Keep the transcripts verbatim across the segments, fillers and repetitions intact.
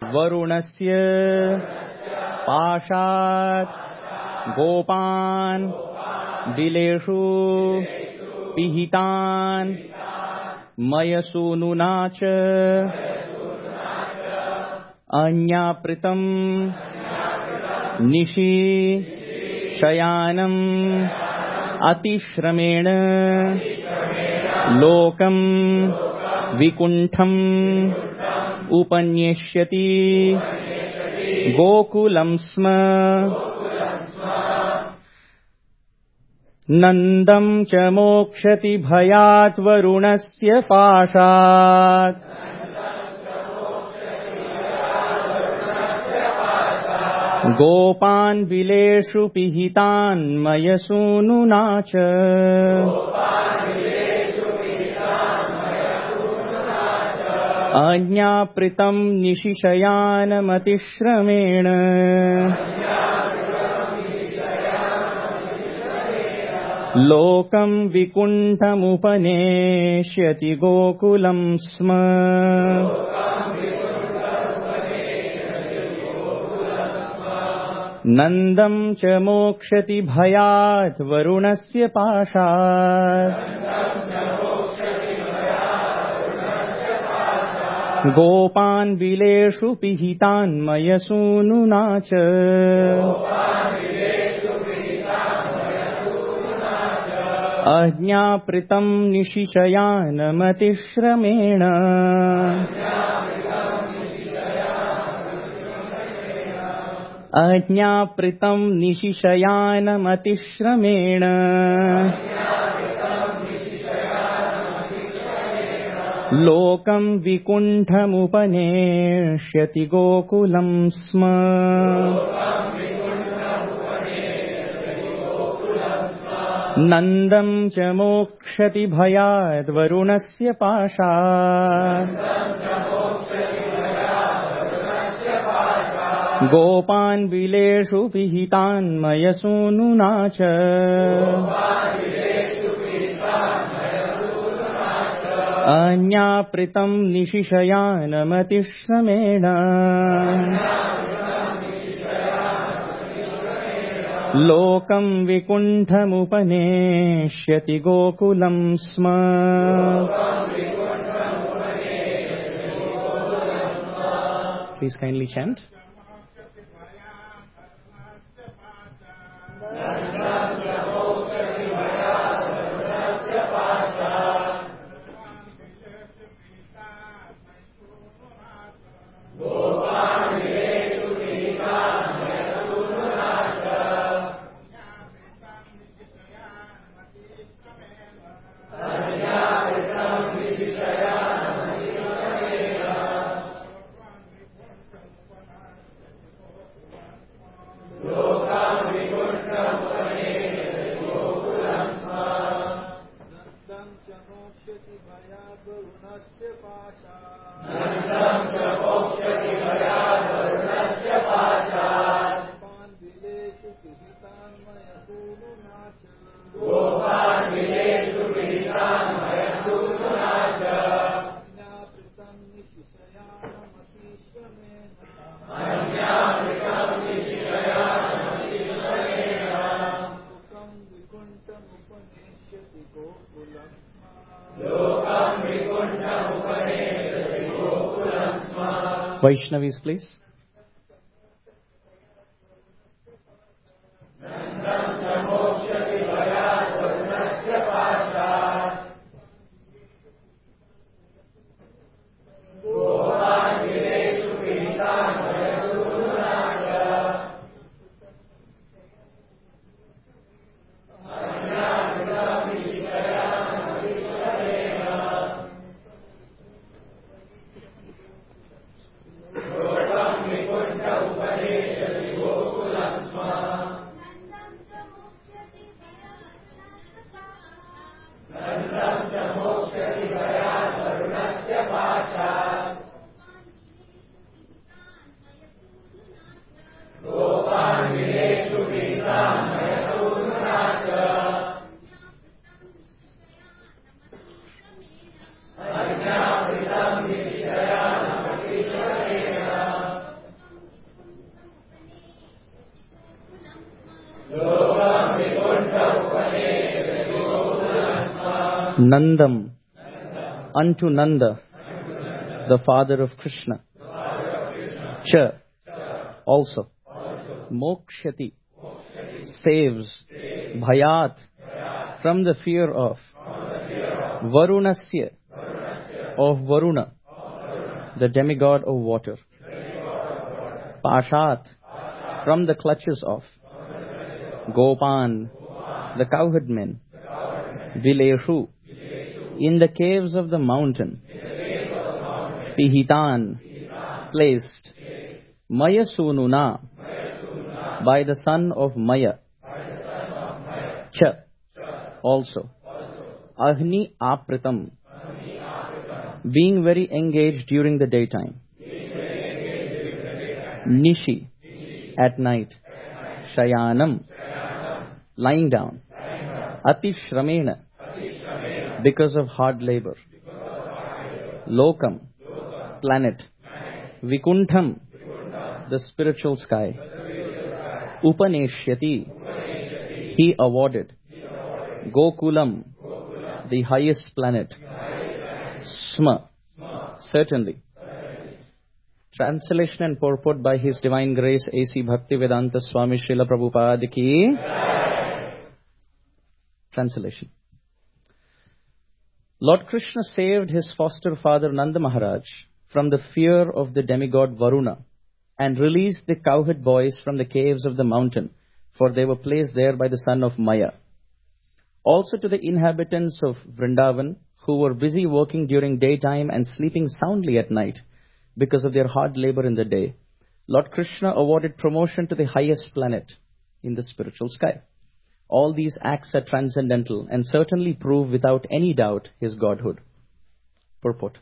वरुणस्य पाशात् गोपान् बिलेषु पिहितान् मयसूनुना च अन्यापृतम् निशि शयानम् अतिश्रमेण लोकम् विकुण्ठम् उपन्यस्यति गोकुलं स्म नन्दं च मोक्षति भयात् वरुणस्य पाशात् गोपान् बिलेषु पिहितान् मयसूनुना च अज्ञापृतं निशिशयानमतिश्रमेण लोकं विकुण्ठमुपनेष्यति गोकुलं स्म नन्दं च मोक्षति भयात् वरुणस्य पाशात् गोपान् बिलेषु पिहितान् मयसूनुना च अज्ञापृतं निशिशयानमतिश्रमेण अज्ञापृतं निशिशयानमतिश्रमेण लोकं विकुण्ठमुपनेष्यति गोकुलं स्म नन्दं च मोक्षति भयाद् वरुणस्य पाशात् गोपान् बिलेषु पिहितान् मयसूनुना च अन्यापृतं निशिशयानमतिश्रमेण लोकं विकुण्ठमुपनेष्यति गोकुलं स्म Please kindly chant. Vaishnavis, please. Nandam, unto Nanda, the father of Krishna. Cha, also. Mokshati, saves. Bhayat, from the fear of. Varunasya, of Varuna, the demigod of water. Pashat, from the clutches of. Gopan, the cowherd men. Vileshu, in the caves of the mountain. Pihitan, placed. Maya Sununa, by the son of Maya. Cha, also. Agni Apritam, being very engaged during the daytime. Nishi, at night. Shayanam, lying down. Atishramena, because of hard labor. Lokam, planet. Vikuntham, the spiritual sky. Upaneshyati, he awarded. Gokulam, the highest planet. Sma, certainly. Translation and purport by His Divine Grace A C Bhaktivedanta Swami Srila Prabhupada ki. Translation. Lord Krishna saved his foster father Nanda Maharaj from the fear of the demigod Varuna and released the cowherd boys from the caves of the mountain, for they were placed there by the son of Maya. Also to the inhabitants of Vrindavan, who were busy working during daytime and sleeping soundly at night because of their hard labor in the day, Lord Krishna awarded promotion to the highest planet in the spiritual sky. All these acts are transcendental and certainly prove without any doubt his godhood. Purport.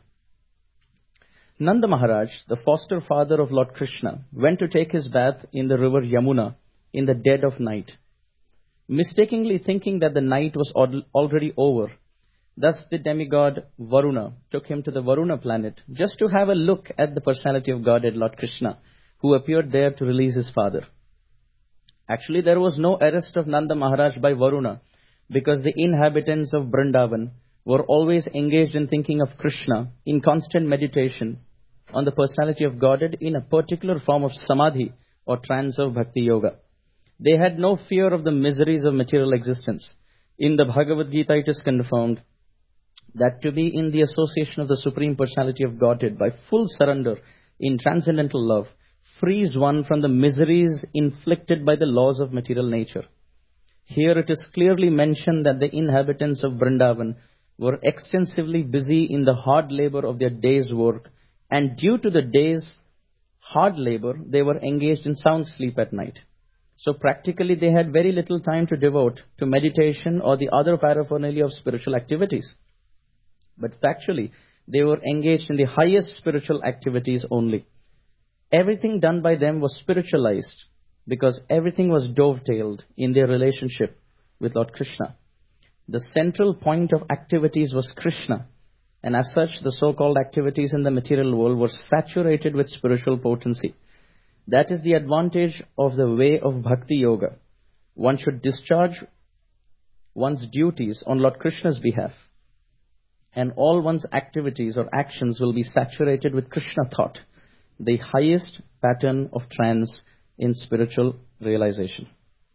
Nanda Maharaj, the foster father of Lord Krishna, went to take his bath in the river Yamuna in the dead of night, mistakenly thinking that the night was already over. Thus the demigod Varuna took him to the Varuna planet just to have a look at the personality of Godhead Lord Krishna, who appeared there to release his father. Actually, there was no arrest of Nanda Maharaj by Varuna, because the inhabitants of Vrindavan were always engaged in thinking of Krishna in constant meditation on the personality of Godhead in a particular form of samadhi or trance of bhakti yoga. They had no fear of the miseries of material existence. In the Bhagavad Gita, it is confirmed that to be in the association of the Supreme Personality of Godhead by full surrender in transcendental love frees one from the miseries inflicted by the laws of material nature. Here it is clearly mentioned that the inhabitants of Vrindavan were extensively busy in the hard labor of their day's work, and due to the day's hard labor, they were engaged in sound sleep at night. So practically they had very little time to devote to meditation or the other paraphernalia of spiritual activities. But factually, they were engaged in the highest spiritual activities only. Everything done by them was spiritualized because everything was dovetailed in their relationship with Lord Krishna. The central point of activities was Krishna, and as such, the so-called activities in the material world were saturated with spiritual potency. That is the advantage of the way of Bhakti Yoga. One should discharge one's duties on Lord Krishna's behalf, and all one's activities or actions will be saturated with Krishna thought, the highest pattern of trance in spiritual realization.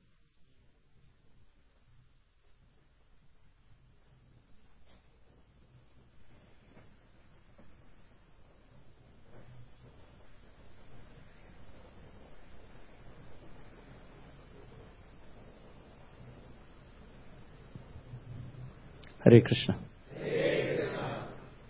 Hare Krishna. Hare Krishna.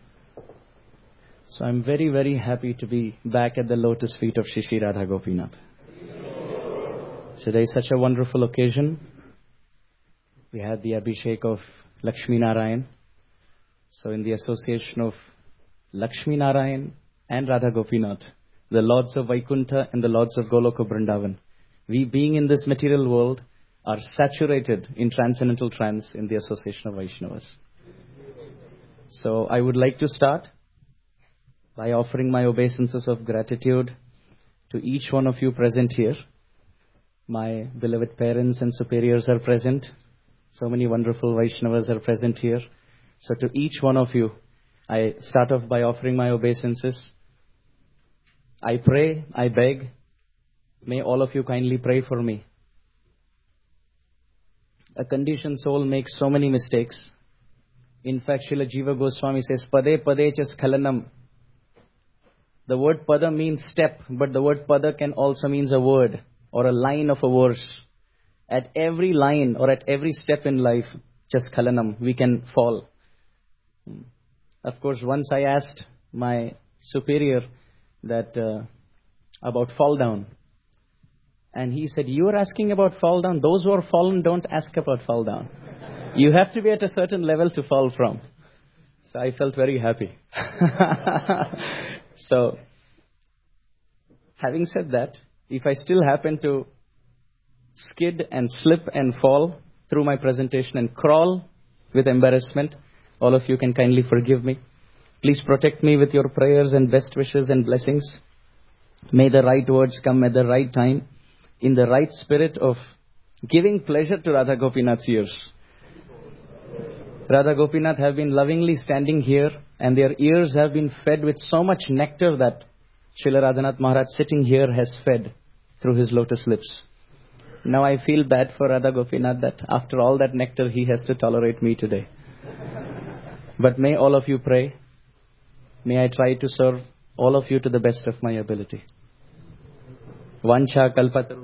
So I'm very, very happy to be back at the lotus feet of Shri Shri Radha Gopinath. Today is such a wonderful occasion. We had the Abhishek of Lakshmi Narayan. So in the association of Lakshmi Narayan and Radha Gopinath, the lords of Vaikuntha and the lords of Goloka Vrindavan, we being in this material world are saturated in transcendental trance in the association of Vaishnavas. So I would like to start by offering my obeisances of gratitude to each one of you present here. My beloved parents and superiors are present. So many wonderful Vaishnavas are present here. So to each one of you, I start off by offering my obeisances. I pray, I beg, may all of you kindly pray for me. A conditioned soul makes so many mistakes. In fact, Srila Jiva Goswami says, Pade pade cha skhalanam. The word pada means step, but the word pada can also means a word or a line of a verse. At every line or at every step in life, just skhalanam, we can fall. Of course, once I asked my superior that uh, about fall down. And he said, you are asking about fall down? Those who are fallen don't ask about fall down. You have to be at a certain level to fall from. So I felt very happy. So, having said that, if I still happen to skid and slip and fall through my presentation and crawl with embarrassment, all of you can kindly forgive me. Please protect me with your prayers and best wishes and blessings. May the right words come at the right time, in the right spirit of giving pleasure to Radha Gopinath's ears. Radha Gopinath have been lovingly standing here, and their ears have been fed with so much nectar that Srila Radhanath Maharaj sitting here has fed through his lotus lips. Now I feel bad for Radha Gopinath that after all that nectar he has to tolerate me today. But may all of you pray. May I try to serve all of you to the best of my ability. Vancha kalpataru.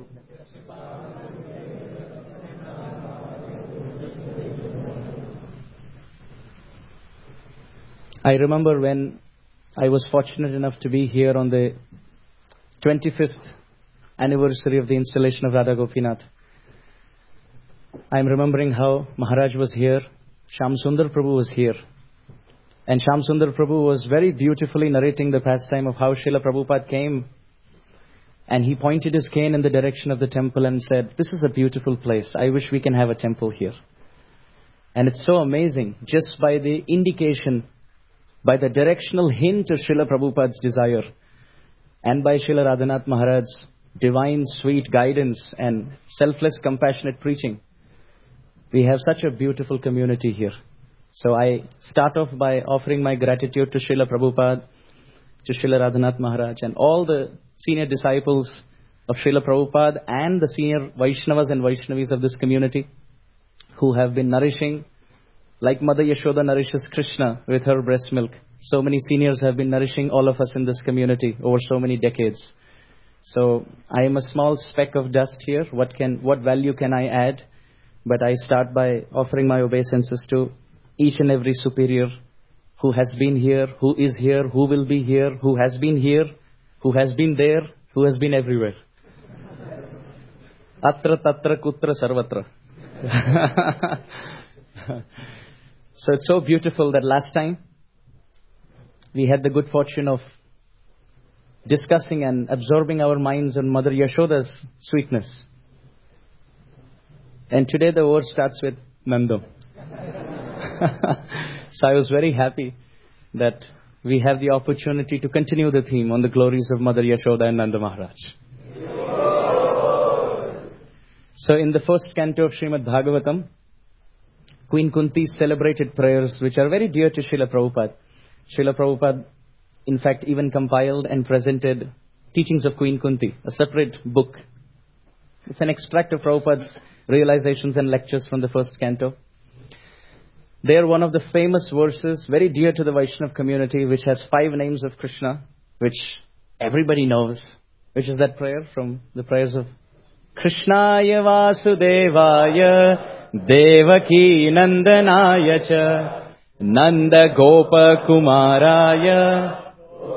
I remember when I was fortunate enough to be here on the twenty-fifth anniversary of the installation of Radha Gopinath. I am remembering how Maharaj was here, Shyam Sundar Prabhu was here. And Shyam Sundar Prabhu was very beautifully narrating the pastime of how Srila Prabhupada came. And he pointed his cane in the direction of the temple and said, this is a beautiful place. I wish we can have a temple here. And it's so amazing, just by the indication, by the directional hint of Srila Prabhupada's desire, and by Srila Radhanath Maharaj's divine sweet guidance and selfless compassionate preaching, we have such a beautiful community here. So I start off by offering my gratitude to Srila Prabhupada, to Srila Radhanath Maharaj, and all the senior disciples of Srila Prabhupada and the senior Vaishnavas and Vaishnavis of this community who have been nourishing, like Mother Yashoda nourishes Krishna with her breast milk. So many seniors have been nourishing all of us in this community over so many decades. So I am a small speck of dust here. What can, what value can I add? But I start by offering my obeisances to each and every superior who has been here, who is here, who will be here, who has been here, who has been there, who has been everywhere. Atra tatra kutra sarvatra. So it's so beautiful that last time we had the good fortune of discussing and absorbing our minds on Mother Yashoda's sweetness. And today the word starts with Nandam. So I was very happy that we have the opportunity to continue the theme on the glories of Mother Yashoda and Nanda Maharaj. So in the first canto of Srimad Bhagavatam, Queen Kunti's celebrated prayers, which are very dear to Srila Prabhupada. Srila Prabhupada, in fact, even compiled and presented Teachings of Queen Kunti, a separate book. It's an extract of Prabhupada's realizations and lectures from the first canto. There, one of the famous verses, very dear to the Vaishnav community, which has five names of Krishna, which everybody knows, which is that prayer from the prayers of Krishnaya Vasudevaya Devaki Nandanaya Cha Nanda Gopa Kumaraya.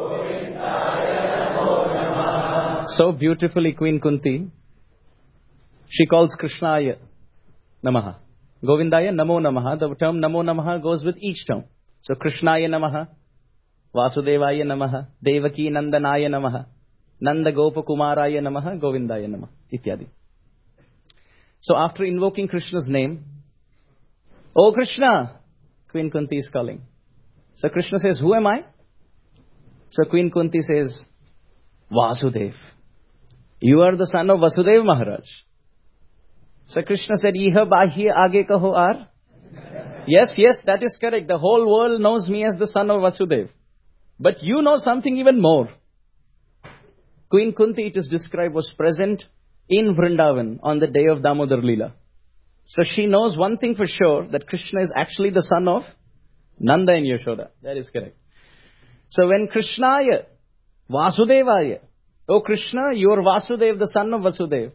So beautifully Queen Kunti, she calls Krishnaya Namaha. Govindaya Namo Namaha. The term Namo Namaha goes with each term. So Krishnaya Namaha, Vasudevaya Namaha, Devaki Nandanaya Namaha, Nanda Gopa Kumaraya Namaha, Govindaya Namaha, ityadi. So after invoking Krishna's name, Oh Krishna, Queen Kunti is calling. So Krishna says, who am I? So Queen Kunti says, Vasudev. You are the son of Vasudeva Maharaj. So Krishna said, Iha bahya aage kaho ar. Yes, yes, that is correct. The whole world knows me as the son of Vasudeva. But you know something even more. Queen Kunti, it is described, was present in Vrindavan on the day of Damodar Leela. So she knows one thing for sure, that Krishna is actually the son of Nanda and Yashoda. That is correct. So when Krishnaya, Vasudevaya, oh Krishna, you are Vasudeva, the son of Vasudeva.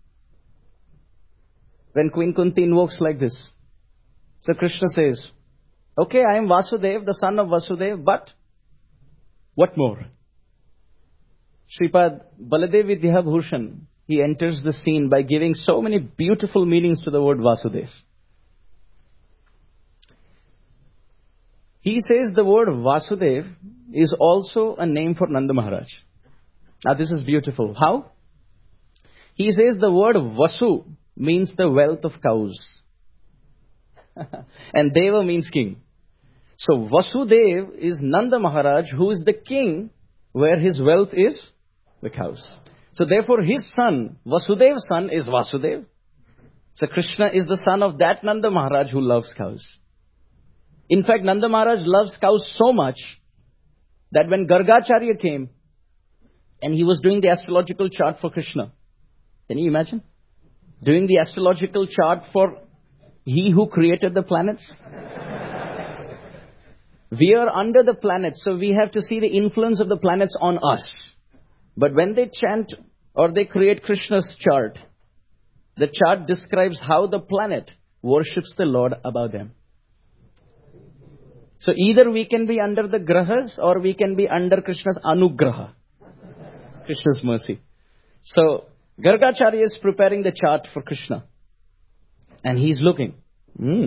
When Queen Kunti invokes like this, so Krishna says, okay, I am Vasudeva, the son of Vasudeva, but what more? Sripad Baladev Vidya Bhushan, he enters the scene by giving so many beautiful meanings to the word Vasudeva. He says the word Vasudeva is also a name for Nanda Maharaj. Now this is beautiful. How? He says the word Vasu means the wealth of cows. And Deva means king. So Vasudev is Nanda Maharaj, who is the king, where his wealth is the cows. So therefore his son, Vasudev's son, is Vasudev. So Krishna is the son of that Nanda Maharaj who loves cows. In fact, Nanda Maharaj loves cows so much that when Gargacharya came and he was doing the astrological chart for Krishna, can you imagine? Doing the astrological chart for he who created the planets. We are under the planets, so we have to see the influence of the planets on us. But when they chant or they create Krishna's chart, the chart describes how the planet worships the Lord above them. So either we can be under the grahas or we can be under Krishna's anugraha, Krishna's mercy. So Gargacharya is preparing the chart for Krishna. And he's looking. Hmm.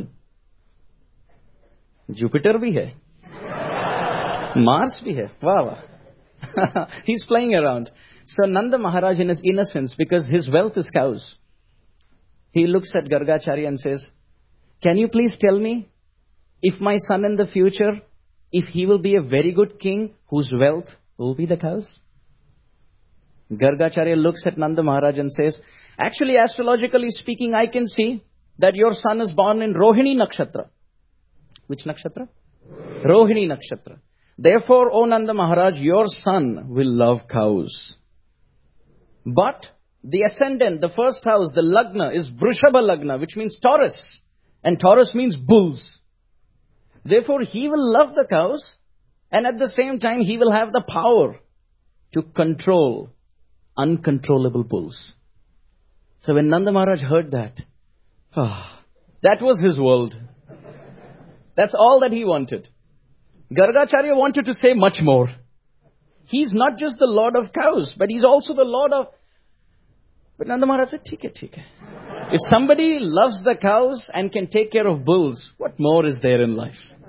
Jupiter bhi hai. Mars bhi hai. Wow, wow. He's playing around. So Nanda Maharaj, in his innocence, because his wealth is cows, he looks at Gargacharya and says, can you please tell me if my son in the future, if he will be a very good king whose wealth will be the cows? Gargacharya looks at Nanda Maharaj and says, actually, astrologically speaking, I can see that your son is born in Rohini Nakshatra. Which Nakshatra? Rohini Nakshatra. Therefore, O Nanda Maharaj, your son will love cows. But the ascendant, the first house, the Lagna is Vrishabha Lagna, which means Taurus. And Taurus means bulls. Therefore, he will love the cows, and at the same time, he will have the power to control uncontrollable bulls. So when Nanda Maharaj heard that, oh, that was his world. That's all that he wanted. Gargacharya wanted to say much more. He's not just the Lord of cows, but he's also the Lord of... But Nanda Maharaj said, theek hai, theek hai. If somebody loves the cows and can take care of bulls, what more is there in life?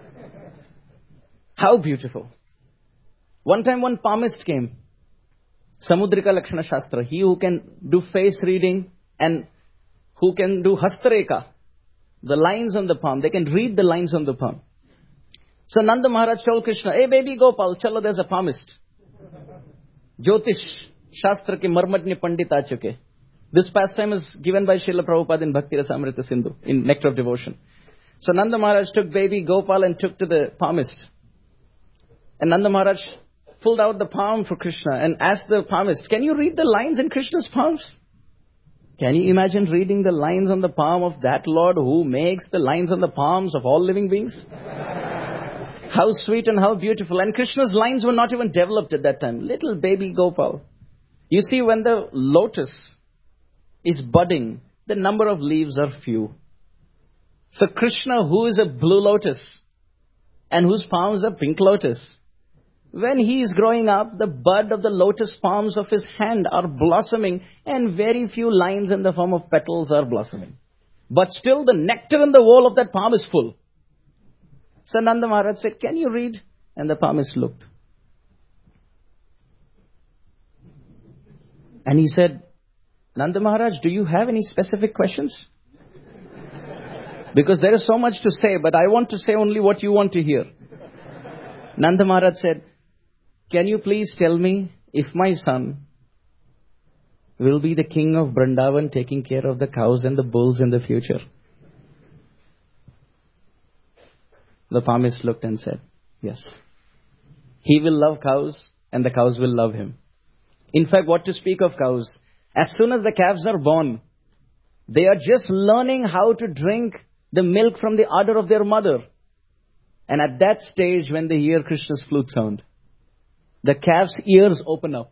How beautiful. One time one palmist came. Samudrika Lakshana Shastra. He who can do face reading and who can do Hastareka. The lines on the palm. They can read the lines on the palm. So Nanda Maharaj told Krishna, hey baby Gopal, chalo, there's a palmist. Jyotish Shastra ke marmatne pandit aa chuke. This pastime is given by Srila Prabhupada in Bhakti Rasamrita Sindhu, in Nectar of Devotion. So Nanda Maharaj took baby Gopal and took to the palmist. And Nanda Maharaj pulled out the palm for Krishna and asked the palmist, can you read the lines in Krishna's palms? Can you imagine reading the lines on the palm of that Lord who makes the lines on the palms of all living beings? How sweet and how beautiful. And Krishna's lines were not even developed at that time. Little baby Gopal. You see, when the lotus is budding, the number of leaves are few. So Krishna, who is a blue lotus and whose palms are pink lotus, when he is growing up, the bud of the lotus palms of his hand are blossoming and very few lines in the form of petals are blossoming. But still the nectar in the wall of that palm is full. So Nanda Maharaj said, can you read? And the palmist looked. And he said, Nanda Maharaj, do you have any specific questions? Because there is so much to say, but I want to say only what you want to hear. Nanda Maharaj said, can you please tell me if my son will be the king of Vrindavan taking care of the cows and the bulls in the future? The palmist looked and said, yes. He will love cows and the cows will love him. In fact, what to speak of cows? As soon as the calves are born, they are just learning how to drink the milk from the udder of their mother. And at that stage, when they hear Krishna's flute sound, the calf's ears open up.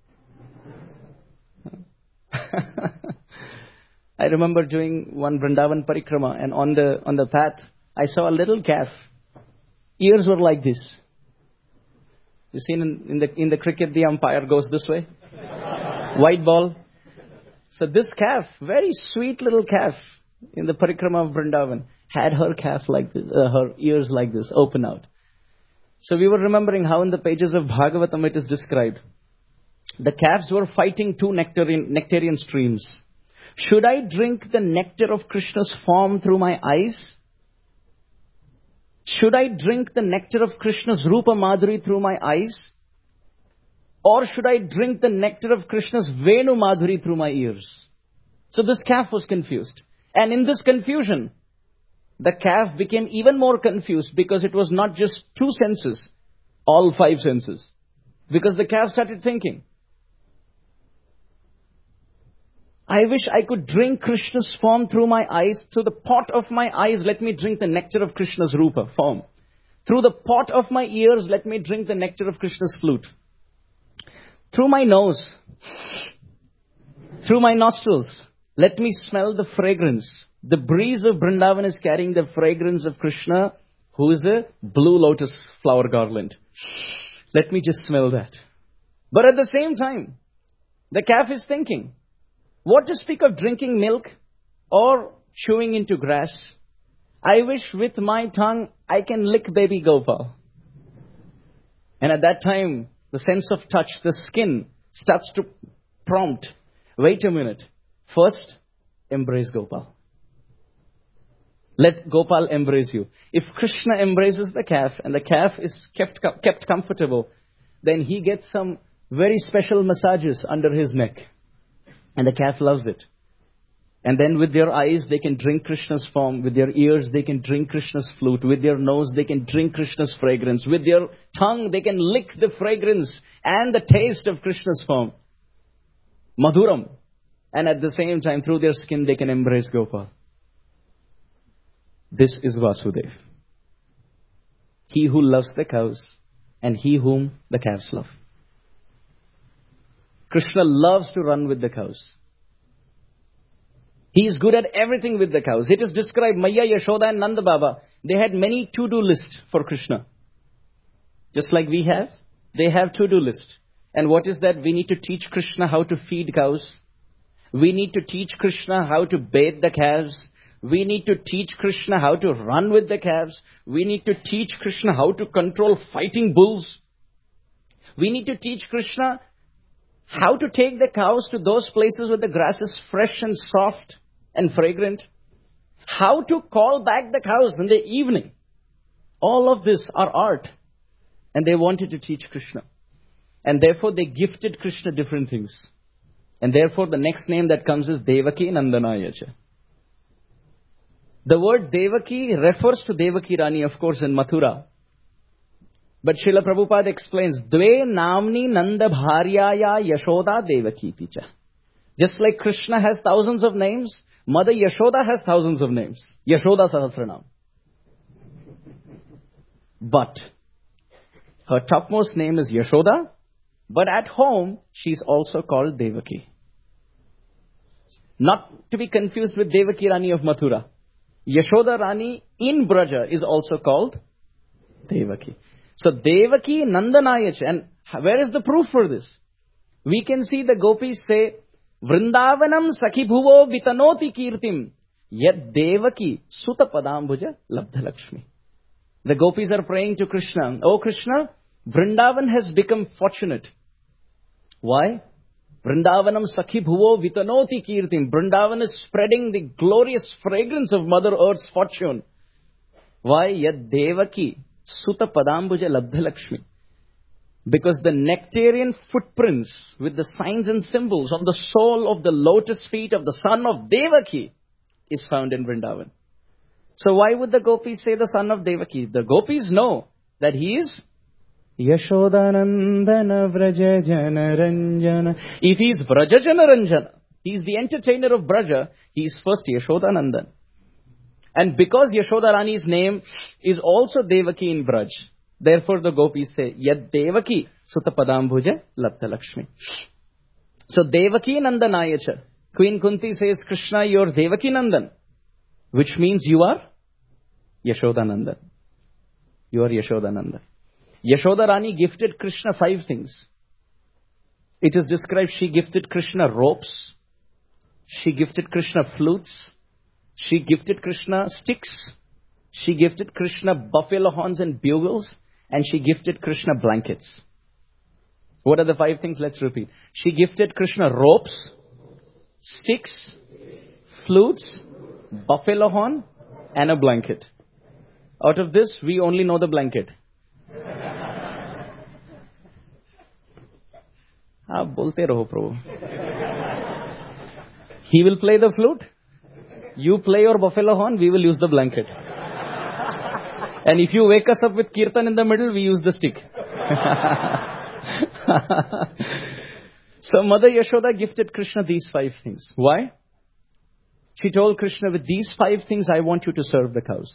I remember doing one Vrindavan Parikrama, and on the on the path, I saw a little calf. Ears were like this. You seen in, in the in the cricket, the umpire goes this way, white ball. So this calf, very sweet little calf, in the Parikrama of Vrindavan, had her calf like this, uh, her ears like this, open out. So we were remembering how in the pages of Bhagavatam it is described. The calves were fighting two nectarian, nectarian streams. Should I drink the nectar of Krishna's form through my eyes? Should I drink the nectar of Krishna's Rupa Madhuri through my eyes? Or should I drink the nectar of Krishna's Venu Madhuri through my ears? So this calf was confused. And in this confusion, the calf became even more confused because it was not just two senses, all five senses. Because the calf started thinking, I wish I could drink Krishna's form through my eyes. Through the pot of my eyes, let me drink the nectar of Krishna's Rupa form. Through the pot of my ears, let me drink the nectar of Krishna's flute. Through my nose, through my nostrils, let me smell the fragrance. The breeze of Vrindavan is carrying the fragrance of Krishna, who is a blue lotus flower garland. Let me just smell that. But at the same time, the calf is thinking, what to speak of drinking milk or chewing into grass? I wish with my tongue I can lick baby Gopal. And at that time, the sense of touch, the skin, starts to prompt, wait a minute, first embrace Gopal. Let Gopal embrace you. If Krishna embraces the calf and the calf is kept kept comfortable, then he gets some very special massages under his neck. And the calf loves it. And then with their eyes, they can drink Krishna's form. With their ears, they can drink Krishna's flute. With their nose, they can drink Krishna's fragrance. With their tongue, they can lick the fragrance and the taste of Krishna's form. Madhuram. And at the same time, through their skin, they can embrace Gopal. This is Vasudev. He who loves the cows and he whom the calves love. Krishna loves to run with the cows. He is good at everything with the cows. It is described, Maya, Yashoda and Nanda Baba, they had many to-do lists for Krishna. Just like we have, they have to-do list. And what is that? We need to teach Krishna how to feed cows. We need to teach Krishna how to bathe the calves. We need to teach Krishna how to run with the calves. We need to teach Krishna how to control fighting bulls. We need to teach Krishna how to take the cows to those places where the grass is fresh and soft and fragrant. How to call back the cows in the evening. All of this are art. And they wanted to teach Krishna. And therefore they gifted Krishna different things. And therefore the next name that comes is Devaki Nandanayacha. The word Devaki refers to Devaki Rani, of course, in Mathura. But Srila Prabhupada explains, Dve namni nanda bharyaya Yashoda Devaki ticha. Just like Krishna has thousands of names, Mother Yashoda has thousands of names. Yashoda Sahasranam. But her topmost name is Yashoda, but at home, she's also called Devaki. Not to be confused with Devaki Rani of Mathura. Yashoda Rani in Braja is also called Devaki. So Devaki Nandanayacha. And where is the proof for this? We can see the gopis say, Vrindavanam Sakhi Bhuvo Vitanoti Kirtim Yad Devaki Suta Padambuja Labdha Lakshmi. The gopis are praying to Krishna. Oh Krishna, Vrindavan has become fortunate. Why? Vrindavanam Sakhi Bhuvo Vitanoti Kirtim. Vrindavan is spreading the glorious fragrance of Mother Earth's fortune. Why? Yad Devaki Suta Padambuja Labdha Lakshmi. Because the nectarian footprints with the signs and symbols on the sole of the lotus feet of the son of Devaki is found in Vrindavan. So why would the gopis say the son of Devaki? The gopis know that he is Yashodanandana Vraja Jana Ranjana. If he is Vraja Jana Ranjana, he is the entertainer of Braja, he is first Yashodanandan. And because Yashoda Rani's name is also Devaki in Braj, therefore the gopis say, Yad Devaki Sutapadambhuja Lapta Lakshmi. So Devaki Nandanayacha. Queen Kunti says, Krishna, you are Devaki Nandan. Which means you are Yashodanandan. You are Yashodanandan. Yashoda Rani gifted Krishna five things. It is described she gifted Krishna ropes. She gifted Krishna flutes. She gifted Krishna sticks. She gifted Krishna buffalo horns and bugles. And she gifted Krishna blankets. What are the five things? Let's repeat. She gifted Krishna ropes, sticks, flutes, buffalo horn, and a blanket. Out of this, we only know the blanket. Ah, bolte raho, Prabhu. He will play the flute. You play your buffalo horn, we will use the blanket. And if you wake us up with kirtan in the middle, we use the stick. So Mother Yashoda gifted Krishna these five things. Why? She told Krishna, with these five things, I want you to serve the cows.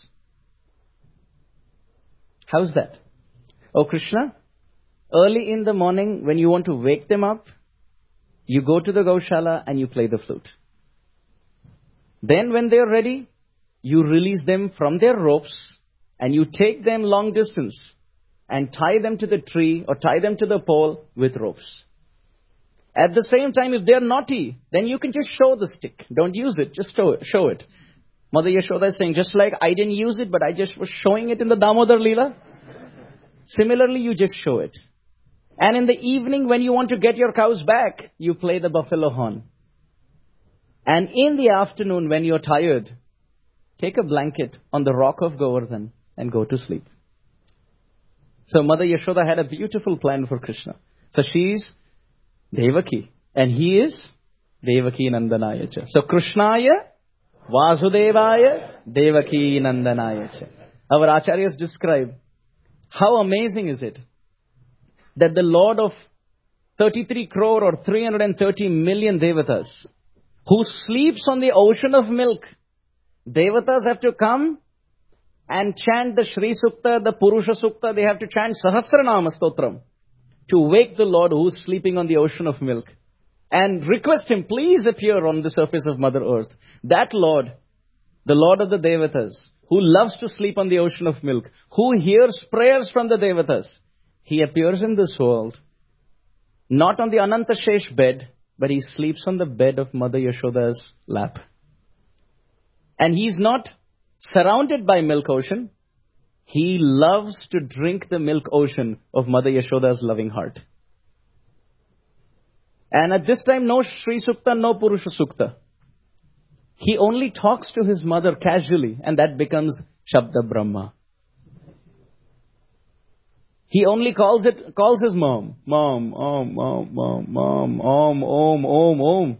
How's that? Oh Krishna, early in the morning, when you want to wake them up, you go to the Gaushala and you play the flute. Then when they are ready, you release them from their ropes and you take them long distance and tie them to the tree or tie them to the pole with ropes. At the same time, if they are naughty, then you can just show the stick. Don't use it, just show it. Show it. Mother Yashoda is saying, just like I didn't use it, but I just was showing it in the Damodar Leela. Similarly, you just show it. And in the evening, when you want to get your cows back, you play the buffalo horn. And in the afternoon, when you're tired, take a blanket on the rock of Govardhan and go to sleep. So Mother Yashoda had a beautiful plan for Krishna. So she's Devaki and he is Devaki Nandanayacha. So Krishnaya, Vasudevaya, Devaki Nandanayacha. Our acharyas describe how amazing is it that the Lord of thirty-three crore or three hundred thirty million devatas who sleeps on the ocean of milk, devatas have to come and chant the Shri Sukta, the Purusha Sukta. They have to chant Sahasranama Stotram to wake the Lord who is sleeping on the ocean of milk and request him, please appear on the surface of Mother Earth. That Lord, the Lord of the devatas, who loves to sleep on the ocean of milk, who hears prayers from the devatas, he appears in this world, not on the Anantashesh bed, but he sleeps on the bed of Mother Yashoda's lap. And he's not surrounded by milk ocean. He loves to drink the milk ocean of Mother Yashoda's loving heart. And at this time, no Shri Sukta, no Purusha Sukta. He only talks to his mother casually, and that becomes Shabda Brahma. He only calls it, calls his mom. Mom, om, om, mom, mom, om, om, om, om.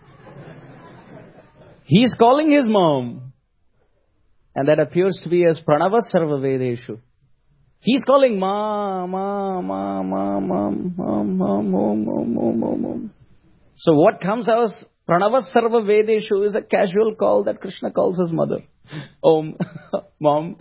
He's calling his mom. And that appears to be as Pranava Sarva Vedeshu. He's calling ma, ma, ma, ma, ma, ma, ma, ma, ma, ma, ma, ma. So what comes out as Pranava Sarva Vedeshu is a casual call that Krishna calls his mother. Om, mom.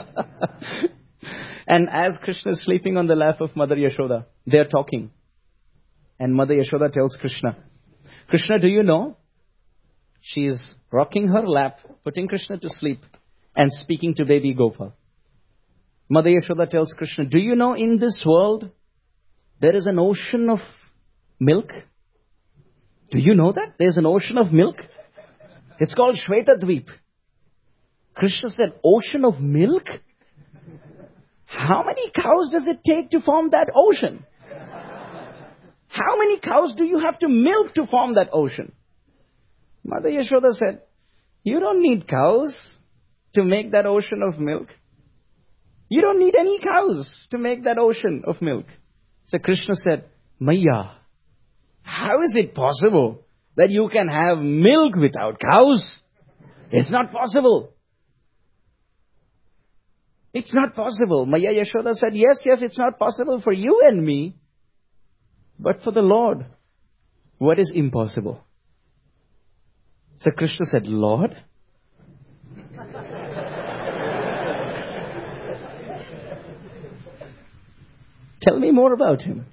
And as Krishna is sleeping on the lap of Mother Yashoda, they are talking. And Mother Yashoda tells Krishna, Krishna, do you know? She is rocking her lap, putting Krishna to sleep, and speaking to baby Gopal. Mother Yashoda tells Krishna, do you know in this world, there is an ocean of milk? Do you know that? There's an ocean of milk. It's called Shvetadvip. Krishna said, ocean of milk? How many cows does it take to form that ocean? How many cows do you have to milk to form that ocean? Mother Yashoda said, you don't need cows to make that ocean of milk. You don't need any cows to make that ocean of milk. So Krishna said, Maya, how is it possible that you can have milk without cows? It's not possible. It's not possible. Maya Yashoda said, yes, yes, it's not possible for you and me. But for the Lord, what is impossible? So Krishna said, Lord? Tell me more about him.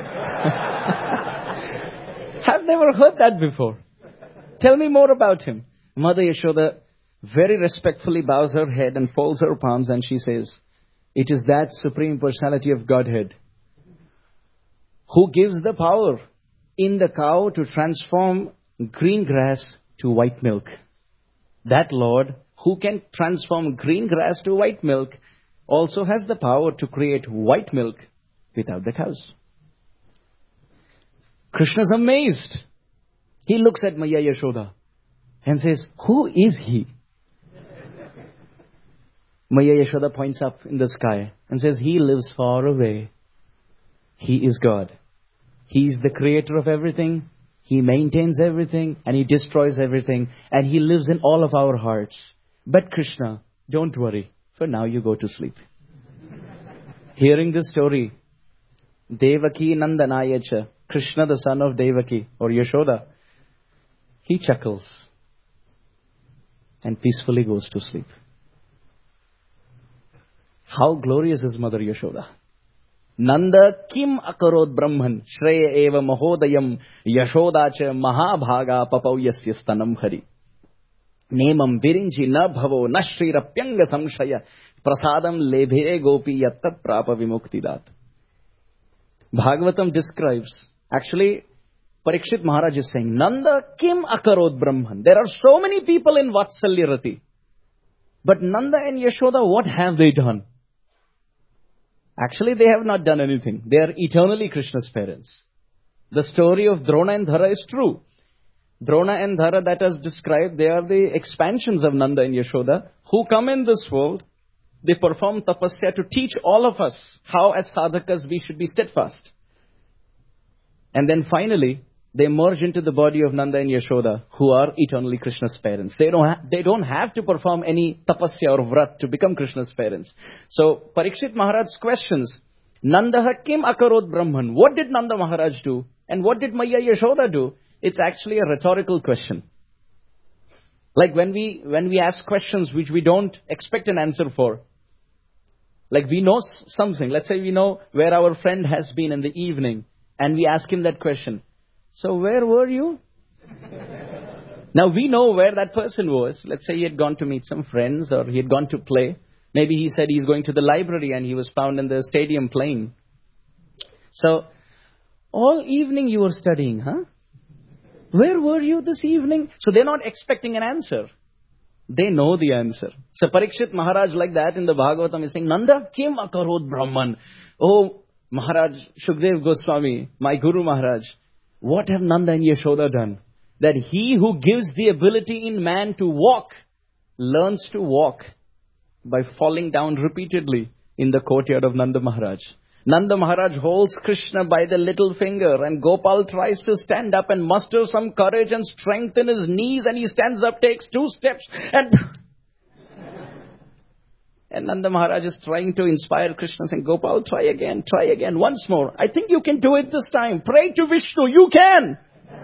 I've never heard that before. Tell me more about him. Mother Yashoda very respectfully bows her head and folds her palms and she says, it is that Supreme Personality of Godhead who gives the power in the cow to transform green grass to white milk. That Lord who can transform green grass to white milk also has the power to create white milk without the cows. Krishna's amazed. He looks at Maya Yashoda and says, who is he? Maya Yashoda points up in the sky and says, he lives far away. He is God. He is the creator of everything. He maintains everything and he destroys everything. And he lives in all of our hearts. But Krishna, don't worry. For now you go to sleep. Hearing this story, Devaki Nandanayacha, Krishna the son of Devaki or Yashoda, he chuckles and peacefully goes to sleep. How glorious is Mother Yashoda. Nanda kim akarod brahman shreya eva mahodayam yashodacha mahabhaga papauyasyas stanam hari. Nemam virinji na bhavo na shrirapyanga samshaya prasadam lebhe gopi yattat prapa vimuktidat. Bhagavatam describes, actually, Parikshit Maharaj is saying, Nanda kim akarod brahman. There are so many people in Vatsalyarati. But Nanda and Yashoda, what have they done? Actually, they have not done anything. They are eternally Krishna's parents. The story of Drona and Dhara is true. Drona and Dhara that is described, they are the expansions of Nanda and Yashoda who come in this world. They perform tapasya to teach all of us how as sadhakas we should be steadfast. And then finally, they merge into the body of Nanda and Yashoda, who are eternally Krishna's parents. They don't, ha- they don't have to perform any tapasya or vrat to become Krishna's parents. So, Parikshit Maharaj questions, Nanda kim akarod brahman. What did Nanda Maharaj do? And what did Maya Yashoda do? It's actually a rhetorical question. Like when we, when we ask questions which we don't expect an answer for. Like we know something. Let's say we know where our friend has been in the evening. And we ask him that question. So where were you? Now we know where that person was. Let's say he had gone to meet some friends or he had gone to play. Maybe he said he's going to the library and he was found in the stadium playing. So, all evening you were studying, huh? Where were you this evening? So they're not expecting an answer. They know the answer. So Parikshit Maharaj like that in the Bhagavatam is saying, Nanda kim akarod brahman. Oh, Maharaj Shukdev Goswami, my Guru Maharaj, what have Nanda and Yashoda done? That he who gives the ability in man to walk, learns to walk by falling down repeatedly in the courtyard of Nanda Maharaj. Nanda Maharaj holds Krishna by the little finger and Gopal tries to stand up and muster some courage and strength in his knees and he stands up, takes two steps and... and Nanda Maharaj is trying to inspire Krishna saying, Gopal, try again, try again, once more. I think you can do it this time. Pray to Vishnu, you can!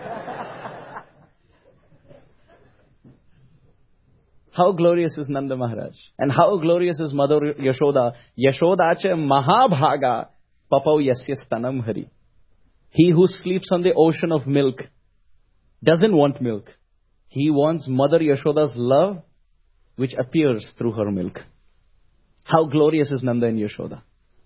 How glorious is Nanda Maharaj? And how glorious is Mother Yashoda? Yashodacha Mahabhaga Papau Yasya Stanam Hari. He who sleeps on the ocean of milk doesn't want milk. He wants Mother Yashoda's love which appears through her milk. How glorious is Nanda and Yashoda?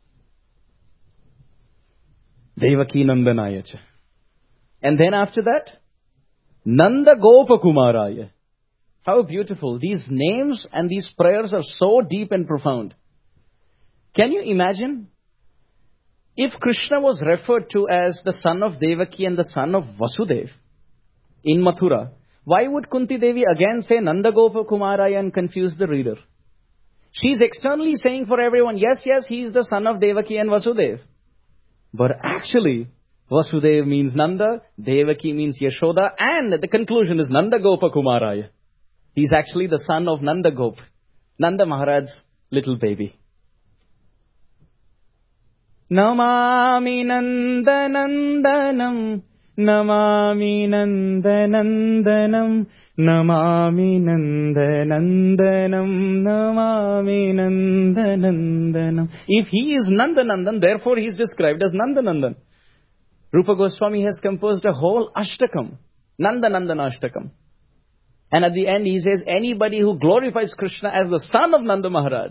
Devaki Nandanayacha. And then after that, Nanda Gopa Kumaraya. How beautiful. These names and these prayers are so deep and profound. Can you imagine? If Krishna was referred to as the son of Devaki and the son of Vasudev in Mathura, why would Kunti Devi again say Nanda Gopa Kumaraya and confuse the reader? She's externally saying for everyone, yes, yes, he's the son of Devaki and Vasudev. But actually, Vasudev means Nanda, Devaki means Yashoda, and the conclusion is Nanda Gopa Kumaraya. He's actually the son of Nanda Gop, Nanda Maharaj's little baby. Namami Nandanandanam, Namami Nandanandanam, Namami Nandanandanam, Namami Nandanandanam. If he is Nandanandan, therefore he is described as Nandanandan. Rupa Goswami has composed a whole Ashtakam, Nandanandana Ashtakam. And at the end he says, anybody who glorifies Krishna as the son of Nanda Maharaj,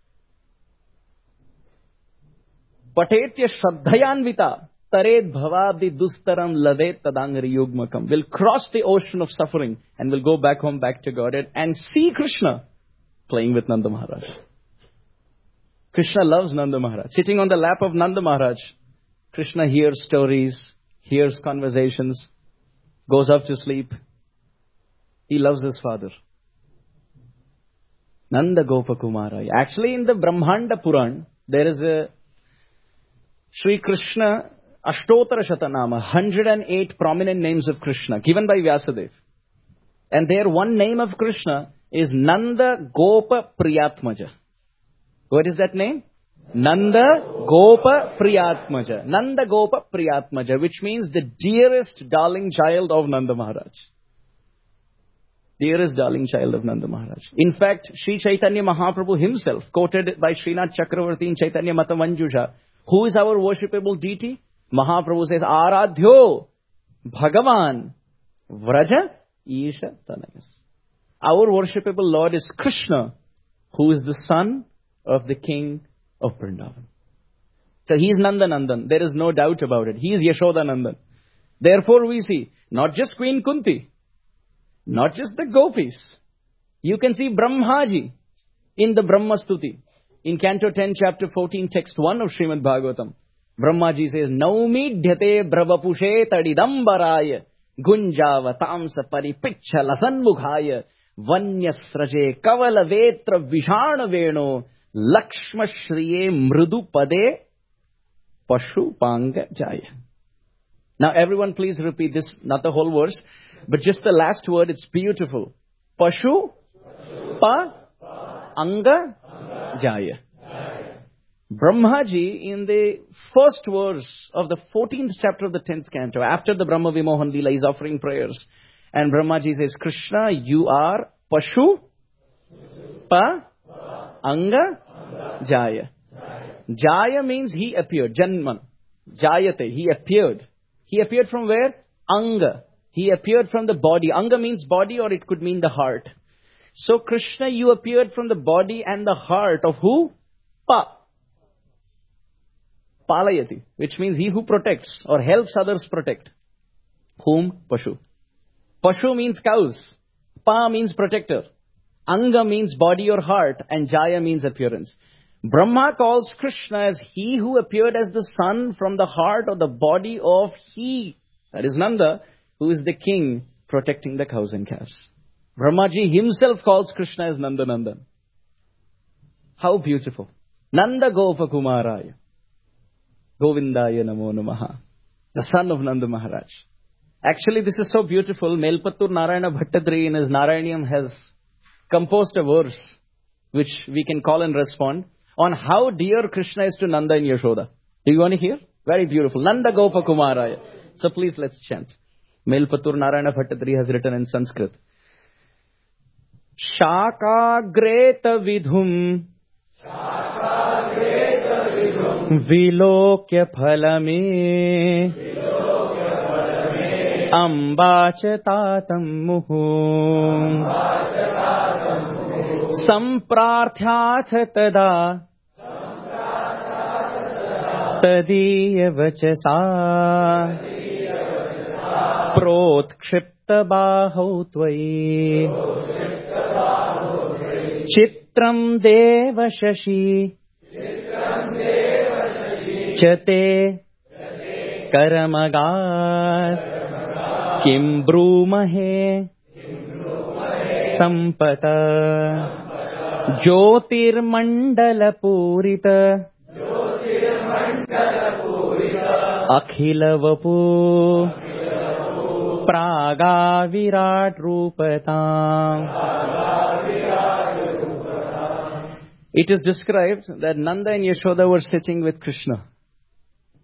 Patetya Shraddhayanvita, Tared Bhavabdi Dustaram Ladet Tadangari Yugmakam, will cross the ocean of suffering and will go back home, back to Godhead and see Krishna playing with Nanda Maharaj. Krishna loves Nanda Maharaj. Sitting on the lap of Nanda Maharaj, Krishna hears stories, hears conversations, goes off to sleep. He loves his father. Nanda Gopakumara. Actually, in the Brahmanda Puran, there is a Sri Krishna Ashtotara Shatanama, one hundred eight prominent names of Krishna, given by Vyasadeva. And there one name of Krishna is Nanda Gopa Priyatmaja. What is that name? Nanda Gopa Priyatmaja. Nanda Gopa Priyatmaja, which means the dearest darling child of Nanda Maharaj. Dearest darling child of Nanda Maharaj. In fact, Sri Chaitanya Mahaprabhu himself, quoted by Srinath Chakravarti in Chaitanya Matamanjusha, who is our worshipable deity? Mahaprabhu says, Aradhyo Bhagavan Vraja Isha Tanagas. Our worshipable Lord is Krishna, who is the son of the king of Vrindavan. So he is Nandanandan. There is no doubt about it. He is Yashodanandan. Therefore we see, not just Queen Kunti, not just the gopis. You can see Brahmaji in the Brahma Stuti. In Canto ten, Chapter fourteen, Text one of Srimad Bhagavatam. Brahmaji says, Naumi dhyate brahvapushe tadidambaraya gunjava tamsa paripicha lasanmukhaya vanyasraje kavala vetra vishana veno lakshma shriye mrudu pade pashu panga jaya. Now everyone please repeat this, not the whole verse, but just the last word. It's beautiful. Pashu pa anga jaya. Brahmaji, in the first verse of the fourteenth chapter of the tenth canto, after the Brahma Vimohan Leela, is offering prayers. And Brahmaji says, Krishna, you are Pashu pa anga jaya. Jaya means he appeared. Janman. Jayate. He appeared. He appeared from where? Anga. He appeared from the body. Anga means body, or it could mean the heart. So Krishna, you appeared from the body and the heart of who? Pa. Palayati, which means he who protects or helps others protect. Whom? Pashu. Pashu means cows. Pa means protector. Anga means body or heart. And Jaya means appearance. Brahma calls Krishna as he who appeared as the son from the heart or the body of he, that is Nanda, who is the king protecting the cows and calves. Brahmaji himself calls Krishna as Nanda Nandan. How beautiful. Nanda Gopa Kumaraya. Govindaya Namo Namaha. The son of Nanda Maharaj. Actually, this is so beautiful. Melpattur Narayana Bhattadri in his Narayaniam has composed a verse which we can call and respond on how dear Krishna is to Nanda and Yashoda. Do you want to hear? Very beautiful. Nanda Gopa Kumaraya. So please let's chant. Melpattur Narayana Bhattadri has written in Sanskrit. Shaka Greta Vidhum Vilokya Phalame Ambachatatam Muhu Samprarthyatha Tada Tadiya Vachasa Protkshipta Bahau Tvai Chitram Deva Shashi Chate Karamagar Kim Brumahe Sampata Jyotir Mandala Purita Akhila Vapu Praga Virat Rupatam. It is described that Nanda and Yashoda were sitting with Krishna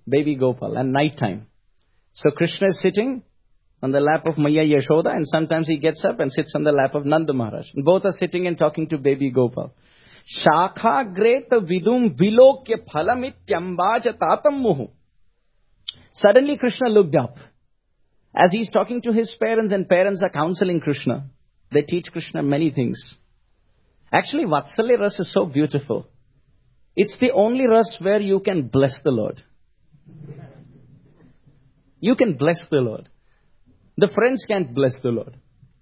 baby Gopal, and night time. So Krishna is sitting on the lap of Maya Yashoda, and sometimes he gets up and sits on the lap of Nanda Maharaj. And both are sitting and talking to baby Gopal. Shakha greta vidum vilokya phalamityambaja tatam muhu. Suddenly Krishna looked up. As he's talking to his parents, and parents are counseling Krishna. They teach Krishna many things. Actually, Vatsalya Ras is so beautiful. It's the only ras where you can bless the Lord. You can bless the Lord. The friends can't bless the Lord.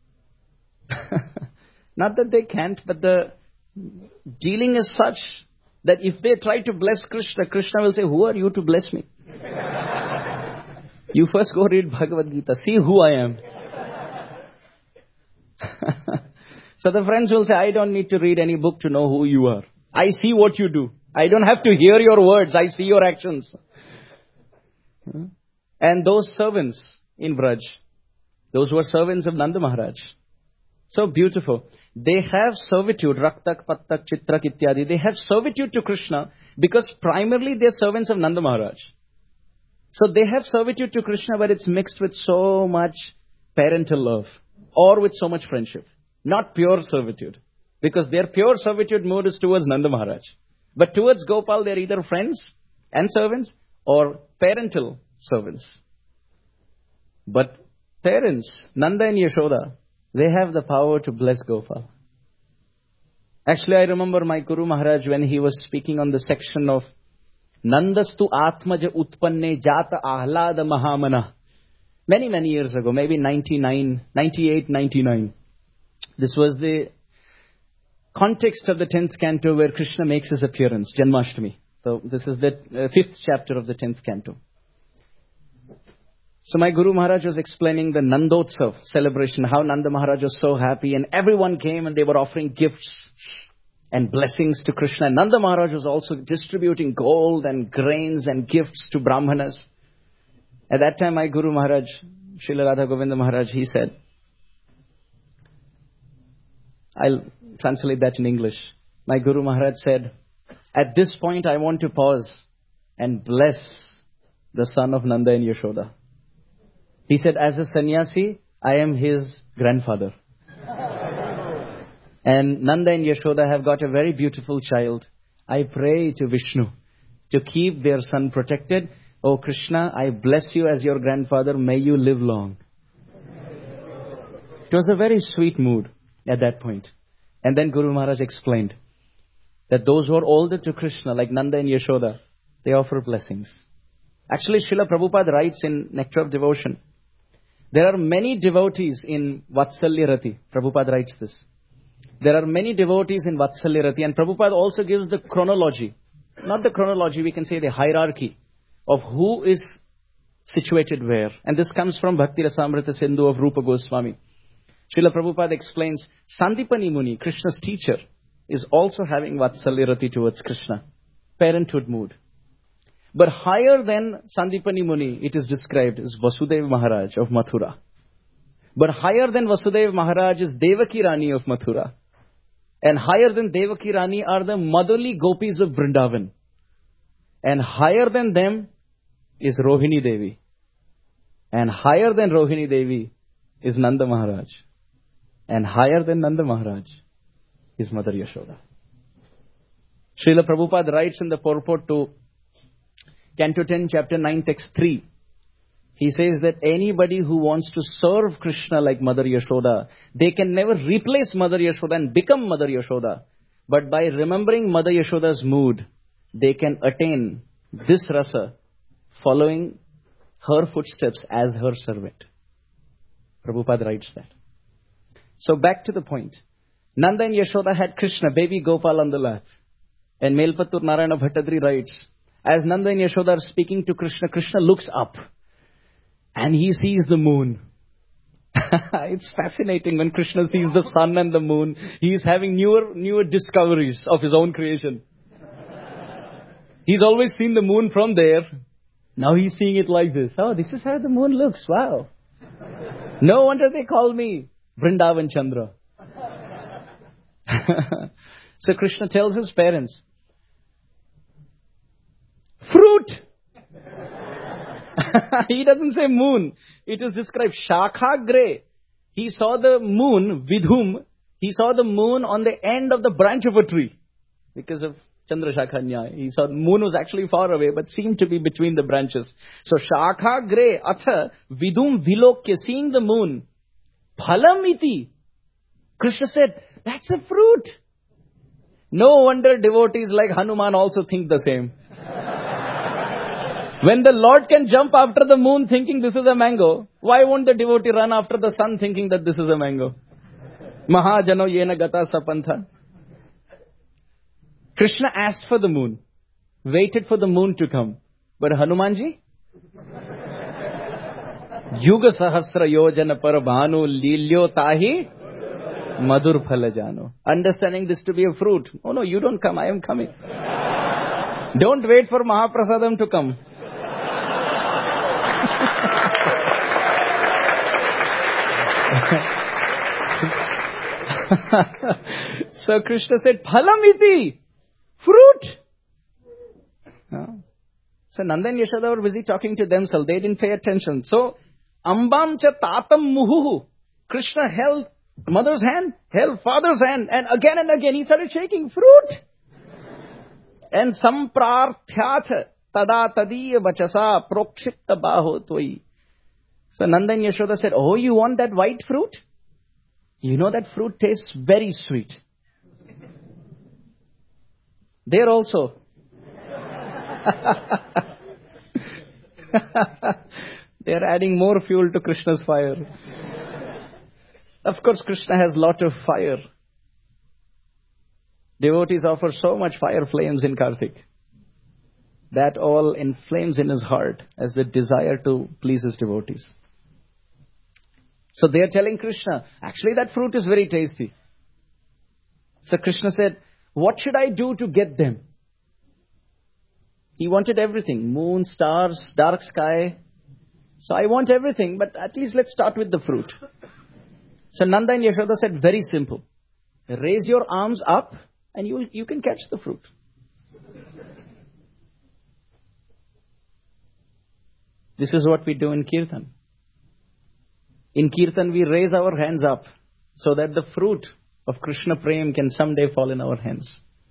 Not that they can't, but the dealing is such that if they try to bless Krishna, Krishna will say, who are you to bless me? You first go read Bhagavad Gita. See who I am. So the friends will say, I don't need to read any book to know who you are. I see what you do. I don't have to hear your words. I see your actions. And those servants in Braj, those were servants of Nanda Maharaj. So beautiful. They have servitude, Raktak, Pattak, Chitrak, Ityadi. They have servitude to Krishna because primarily they're servants of Nanda Maharaj. So they have servitude to Krishna, but it's mixed with so much parental love or with so much friendship. Not pure servitude. Because their pure servitude mood is towards Nanda Maharaj. But towards Gopal, they're either friends and servants or parental servants. But parents, Nanda and Yashoda, they have the power to bless Gopal. Actually, I remember my Guru Maharaj when he was speaking on the section of Nandastu Atmaja Utpanne Jata Ahlada Mahamana. Many, many years ago, maybe ninety-nine, ninety-eight, ninety-nine. This was the context of the tenth canto where Krishna makes his appearance, Janmashtami. So this is the uh, fifth chapter of the tenth canto. So my Guru Maharaj was explaining the Nandotsav celebration, how Nanda Maharaj was so happy and everyone came and they were offering gifts and blessings to Krishna. And Nanda Maharaj was also distributing gold and grains and gifts to Brahmanas. At that time, my Guru Maharaj, Srila Radha Govinda Maharaj, he said, I'll translate that in English. My Guru Maharaj said, at this point I want to pause and bless the son of Nanda and Yashoda. He said, as a sannyasi, I am his grandfather. And Nanda and Yashoda have got a very beautiful child. I pray to Vishnu to keep their son protected. Oh Krishna, I bless you as your grandfather. May you live long. It was a very sweet mood at that point. And then Guru Maharaj explained that those who are older to Krishna, like Nanda and Yashoda, they offer blessings. Actually, Srila Prabhupada writes in Nectar of Devotion, there are many devotees in Vatsalya Rati. Prabhupada writes this. There are many devotees in Vatsalya Rati, and Prabhupada also gives the chronology. Not the chronology, we can say the hierarchy of who is situated where. And this comes from Bhakti Rasamrita Sindhu of Rupa Goswami. Srila Prabhupada explains, Sandipani Muni, Krishna's teacher, is also having Vatsalya Rati towards Krishna. Parenthood mood. But higher than Sandipani Muni, it is described as Vasudeva Maharaj of Mathura. But higher than Vasudeva Maharaj is Devaki Rani of Mathura. And higher than Devaki Rani are the motherly gopis of Vrindavan. And higher than them is Rohini Devi. And higher than Rohini Devi is Nanda Maharaj. And higher than Nanda Maharaj is Mother Yashoda. Srila Prabhupada writes in the purport to Canto ten, Chapter nine, Text three. He says that anybody who wants to serve Krishna like Mother Yashoda, they can never replace Mother Yashoda and become Mother Yashoda. But by remembering Mother Yashoda's mood, they can attain this rasa, following her footsteps as her servant. Prabhupada writes that. So back to the point. Nanda and Yashoda had Krishna, baby Gopal on the lap. And Melpattur Narayana Bhattadri writes, as Nanda and Yashoda are speaking to Krishna, Krishna looks up and he sees the moon. It's fascinating when Krishna sees the sun and the moon. He is having newer, newer discoveries of his own creation. He's always seen the moon from there. Now he's seeing it like this. Oh, this is how the moon looks. Wow. No wonder they call me Vrindavan Chandra. So Krishna tells his parents, fruit! He doesn't say moon. It is described Shakha Gray. He saw the moon, Vidhum. He saw the moon on the end of the branch of a tree. Because of Chandra Shakha Nyaya. He saw the moon was actually far away, but seemed to be between the branches. So Shakha Gray, Atha, Vidhum Vilokya, seeing the moon. Phalamiti. Krishna said, that's a fruit. No wonder devotees like Hanuman also think the same. When the Lord can jump after the moon thinking this is a mango, why won't the devotee run after the sun thinking that this is a mango? Mahajano yena gata sapantha. Krishna asked for the moon, waited for the moon to come. But Hanumanji? Yuga sahasra yojana par bhanu lilyo tahi madur phalajano. Understanding this to be a fruit. Oh no, you don't come, I am coming. Don't wait for Mahaprasadam to come. So Krishna said, Phalamiti, fruit. No. So Nanda and Yashoda were busy talking to themselves. They didn't pay attention. So, Ambam cha tatam muhuhu. Krishna held mother's hand, held father's hand, and again and again he started shaking fruit. And samprarthyat tada tadiya vachasa prokshipta baho tvai. So Nanda and Yashoda said, oh, you want that white fruit? You know that fruit tastes very sweet. There also. They are adding more fuel to Krishna's fire. Of course, Krishna has lot of fire. Devotees offer so much fire flames in Kartik. That all inflames in his heart as the desire to please his devotees. So they are telling Krishna, actually that fruit is very tasty. So Krishna said, what should I do to get them? He wanted everything. Moon, stars, dark sky. So I want everything, but at least let's start with the fruit. So Nanda and Yashoda said, very simple. Raise your arms up and you, you can catch the fruit. This is what we do in Kirtan. In Kirtan, we raise our hands up so that the fruit of Krishna Prem can someday fall in our hands.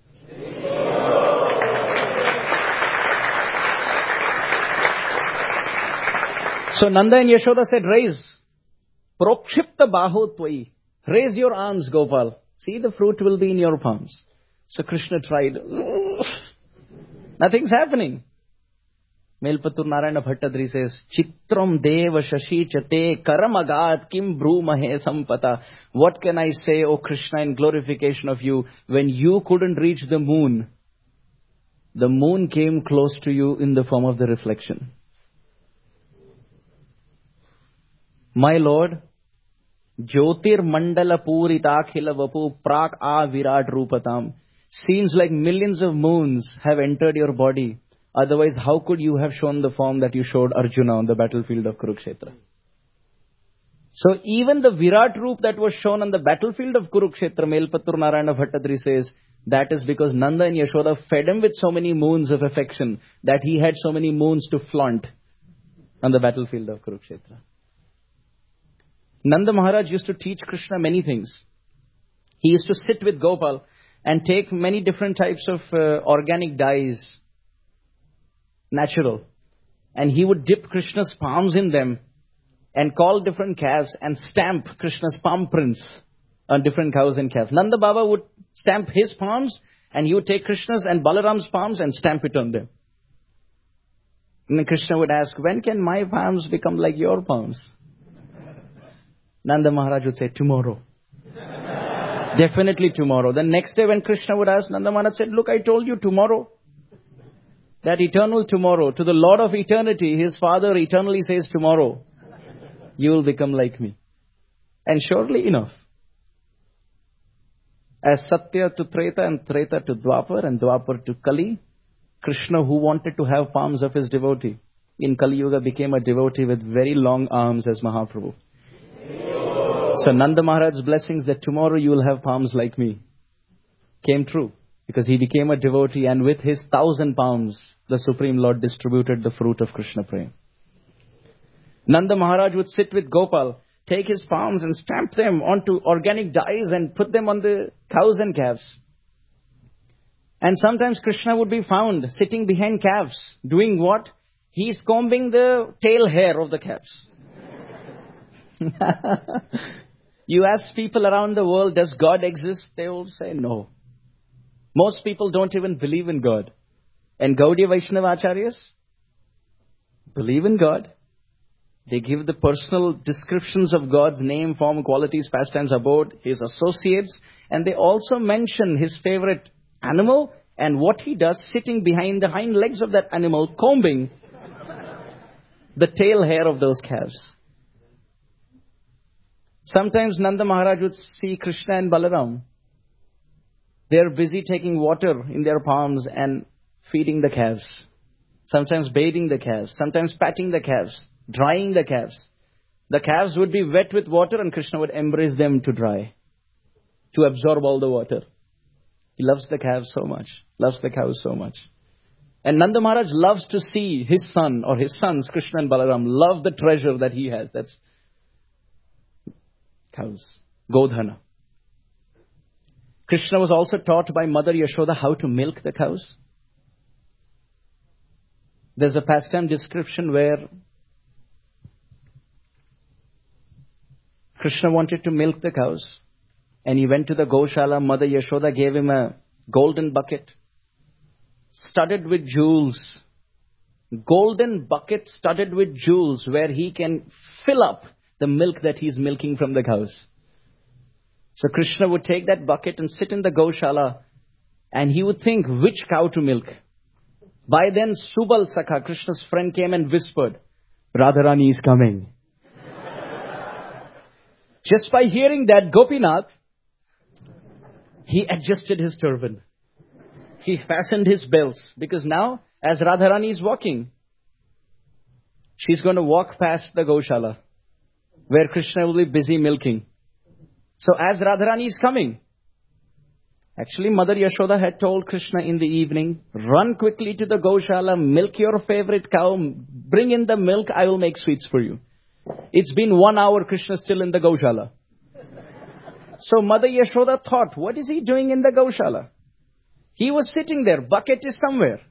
So Nanda and Yashoda said, raise. Prokshipta baho tvai. Raise your arms, Gopal. See, the fruit will be in your palms. So Krishna tried. Nothing's happening. Melpatur Narayana Bhattadri says, Chitram deva shashi chate karamagat kim brumahe sampata. What can I say, O Krishna, in glorification of you, when you couldn't reach the moon? The moon came close to you in the form of the reflection. My Lord, Jyotir Mandala Puritakhila Vapu Prak A Virat Rupatam. Seems like millions of moons have entered your body. Otherwise, how could you have shown the form that you showed Arjuna on the battlefield of Kurukshetra? So even the Virat Roop that was shown on the battlefield of Kurukshetra, Melpatur Narayana Bhattadri says, that is because Nanda and Yashoda fed him with so many moons of affection that he had so many moons to flaunt on the battlefield of Kurukshetra. Nanda Maharaj used to teach Krishna many things. He used to sit with Gopal and take many different types of uh, organic dyes, natural. And he would dip Krishna's palms in them and call different calves and stamp Krishna's palm prints on different cows and calves. Nanda Baba would stamp his palms and he would take Krishna's and Balaram's palms and stamp it on them. And then Krishna would ask, when can my palms become like your palms? Nanda Maharaj would say, tomorrow. Definitely tomorrow. Then next day when Krishna would ask, Nanda Maharaj said, look, I told you tomorrow. That eternal tomorrow. To the Lord of eternity, his Father eternally says tomorrow, you will become like me. And surely enough. As Satya to Treta and Treta to Dwapar and Dwapar to Kali, Krishna, who wanted to have palms of his devotee, in Kali Yuga became a devotee with very long arms as Mahaprabhu. So Nanda Maharaj's blessings that tomorrow you will have palms like me came true. Because he became a devotee and with his thousand palms, the Supreme Lord distributed the fruit of Krishna Prem. Nanda Maharaj would sit with Gopal, take his palms and stamp them onto organic dyes and put them on the cows and calves. And sometimes Krishna would be found sitting behind calves. Doing what? He's combing the tail hair of the calves. You ask people around the world, does God exist? They will say no. Most people don't even believe in God. And Gaudiya Vaishnava Acharyas believe in God. They give the personal descriptions of God's name, form, qualities, pastimes, abode, His associates. And they also mention His favorite animal and what He does sitting behind the hind legs of that animal, combing the tail hair of those calves. Sometimes Nanda Maharaj would see Krishna and Balaram. They are busy taking water in their palms and feeding the calves. Sometimes bathing the calves. Sometimes patting the calves. Drying the calves. The calves would be wet with water and Krishna would embrace them to dry. To absorb all the water. He loves the calves so much. Loves the cows so much. And Nanda Maharaj loves to see his son or his sons, Krishna and Balaram, love the treasure that he has. That's cows. Godhana. Krishna was also taught by Mother Yashoda how to milk the cows. There's a pastime description where Krishna wanted to milk the cows. And he went to the Goshala. Mother Yashoda gave him a golden bucket studded with jewels. Golden bucket studded with jewels where he can fill up the milk that he's milking from the cows. So Krishna would take that bucket and sit in the Goshala and he would think which cow to milk. By then Subal Sakha, Krishna's friend, came and whispered, Radharani is coming. Just by hearing that, Gopinath, he adjusted his turban. He fastened his belts because now as Radharani is walking, she's going to walk past the Goshala where Krishna will be busy milking. So as Radharani is coming, actually Mother Yashoda had told Krishna in the evening, run quickly to the Goshala, milk your favorite cow, bring in the milk, I will make sweets for you. It's been one hour, Krishna still in the Goshala. So Mother Yashoda thought, what is he doing in the Goshala? He was sitting there, bucket is somewhere.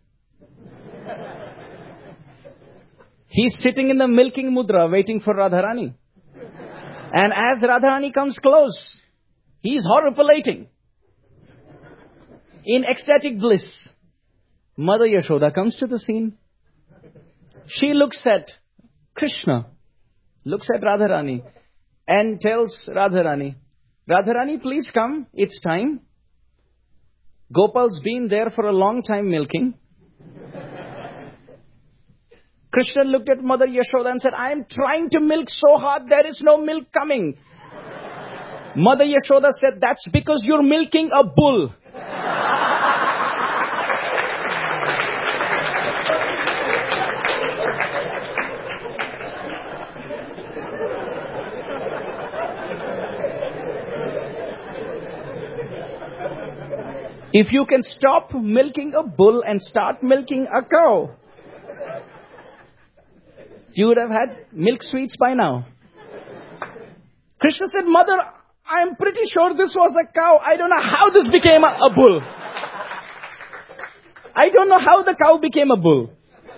He's sitting in the milking mudra waiting for Radharani. And as Radharani comes close, he's horripilating in ecstatic bliss. Mother Yashoda comes to the scene. She looks at Krishna, looks at Radharani and tells Radharani, Radharani, please come, it's time. Gopal's been there for a long time milking. Krishna looked at Mother Yashoda and said, I am trying to milk so hard, there is no milk coming. Mother Yashoda said, that's because you're milking a bull. If you can stop milking a bull and start milking a cow, you would have had milk sweets by now. Krishna said, Mother, I am pretty sure this was a cow. I don't know how this became a, a bull. I don't know how the cow became a bull.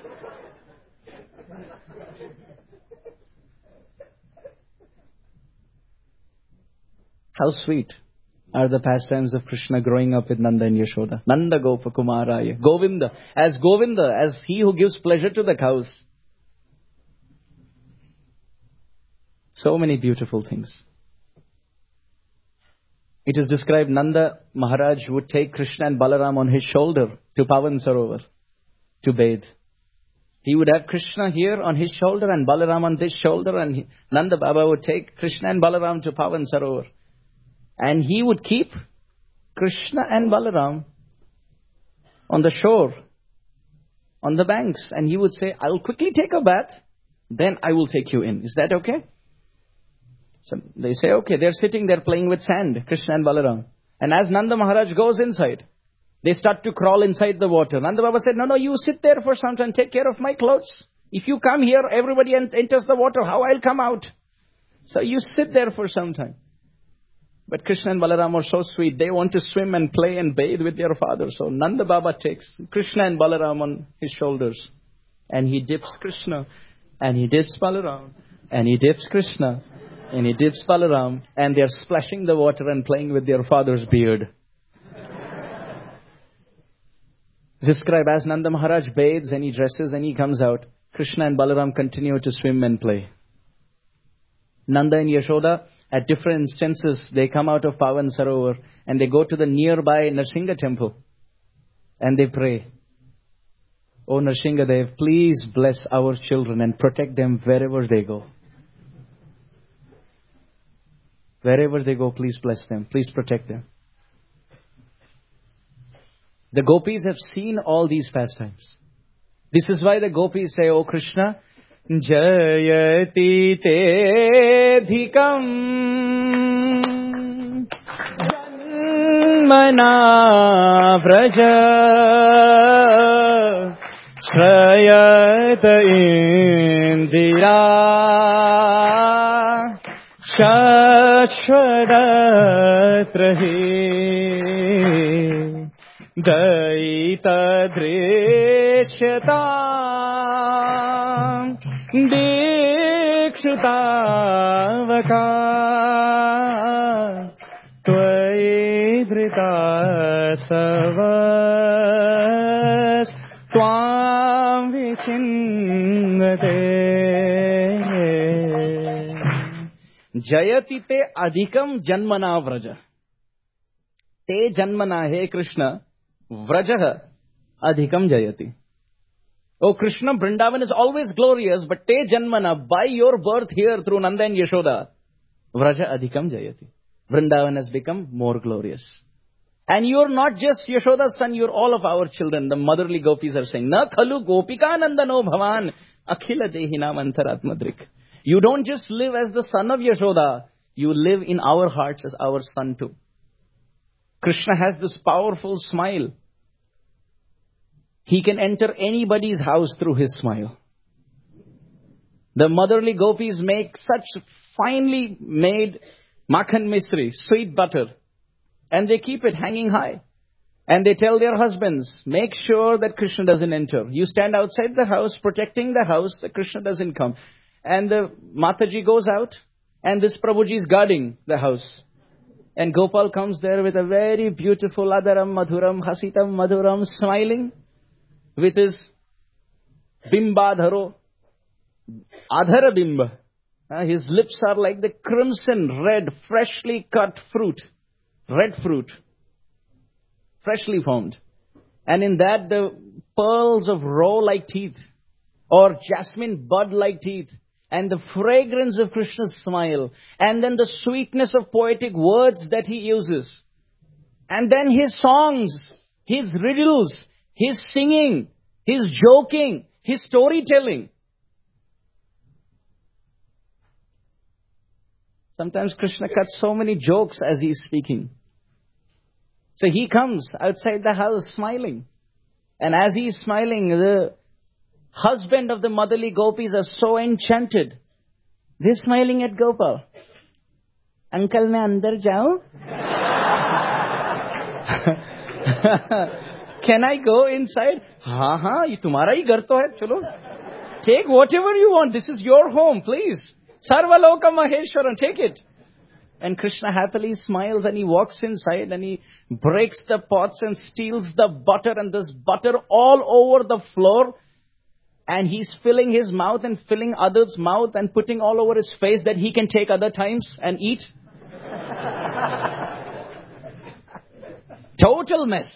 How sweet are the pastimes of Krishna growing up with Nanda and Yashoda. Nanda Gopa Kumaraya. Govinda. As Govinda, as he who gives pleasure to the cows. So many beautiful things. It is described Nanda Maharaj would take Krishna and Balaram on his shoulder to Pavan Sarovar to bathe. He would have Krishna here on his shoulder and Balaram on this shoulder, and he, Nanda Baba would take Krishna and Balaram to Pavan Sarovar. And he would keep Krishna and Balaram on the shore, on the banks. And he would say, I will quickly take a bath, then I will take you in. Is that okay? So they say, okay. They're sitting there playing with sand, Krishna and Balaram. And as Nanda Maharaj goes inside, they start to crawl inside the water. Nanda Baba said, no, no, you sit there for some time, take care of my clothes. If you come here, everybody enters the water. How I'll come out? So you sit there for some time. But Krishna and Balaram are so sweet. They want to swim and play and bathe with their father. So Nanda Baba takes Krishna and Balaram on his shoulders. And he dips Krishna. And he dips Balaram. And he dips Krishna. And he dips Balaram. And they're splashing the water and playing with their father's beard. Described as Nanda Maharaj bathes and he dresses and he comes out. Krishna and Balaram continue to swim and play. Nanda and Yashoda, at different instances, they come out of Pavan Sarovar and they go to the nearby Narsingha temple and they pray. Oh Narsinghadev, please bless our children and protect them wherever they go. Wherever they go, please bless them. Please protect them. The gopis have seen all these pastimes. This is why the gopis say, Oh Krishna, Jayati te dhikam janmana vraja shrayat indira shashvadatrahi Daita dreshyata dikshutavaka tvaidrita savas tvam vichinnate Jayati te adhikam janmana vraja te janmana he Krishna Vrajaha adhikam jayati. Oh Krishna, Vrindavan is always glorious, but te janmana, by your birth here through Nanda and Yashoda, Vraja adhikam jayati. Vrindavan has become more glorious. And you're not just Yashoda's son, you're all of our children. The motherly gopis are saying, Na khalu gopika nandano bhavan, akhila dehinam antaratmadrik. You don't just live as the son of Yashoda, you live in our hearts as our son too. Krishna has this powerful smile. He can enter anybody's house through his smile. The motherly gopis make such finely made makhan misri, sweet butter, and they keep it hanging high. And they tell their husbands, make sure that Krishna doesn't enter. You stand outside the house, protecting the house, that Krishna doesn't come. And the Mataji goes out, and this Prabhuji is guarding the house. And Gopal comes there with a very beautiful Adaram Madhuram Hasitam Madhuram, smiling with his Bimbadharo, Adhara Bimba. Uh, his lips are like the crimson red, freshly cut fruit, red fruit, freshly formed. And in that the pearls of roe like teeth, or jasmine bud like teeth, and the fragrance of Krishna's smile, and then the sweetness of poetic words that he uses. And then his songs, his riddles, his singing, his joking, his storytelling. Sometimes Krishna cuts so many jokes as he is speaking. So he comes outside the house smiling. And as he is smiling, the husband of the motherly gopis are so enchanted. They're smiling at Gopal. Uncle, मैं अंदर जाऊं? Can I go inside? हाँ हाँ, ये तुम्हारा ही घर तो है, चलो. Take whatever you want. This is your home, please. Sarvaloka Maheshwaran, take it. And Krishna happily smiles and he walks inside and he breaks the pots and steals the butter, and there's butter all over the floor. And he's filling his mouth and filling others' mouth and putting all over his face that he can take other times and eat. Total mess.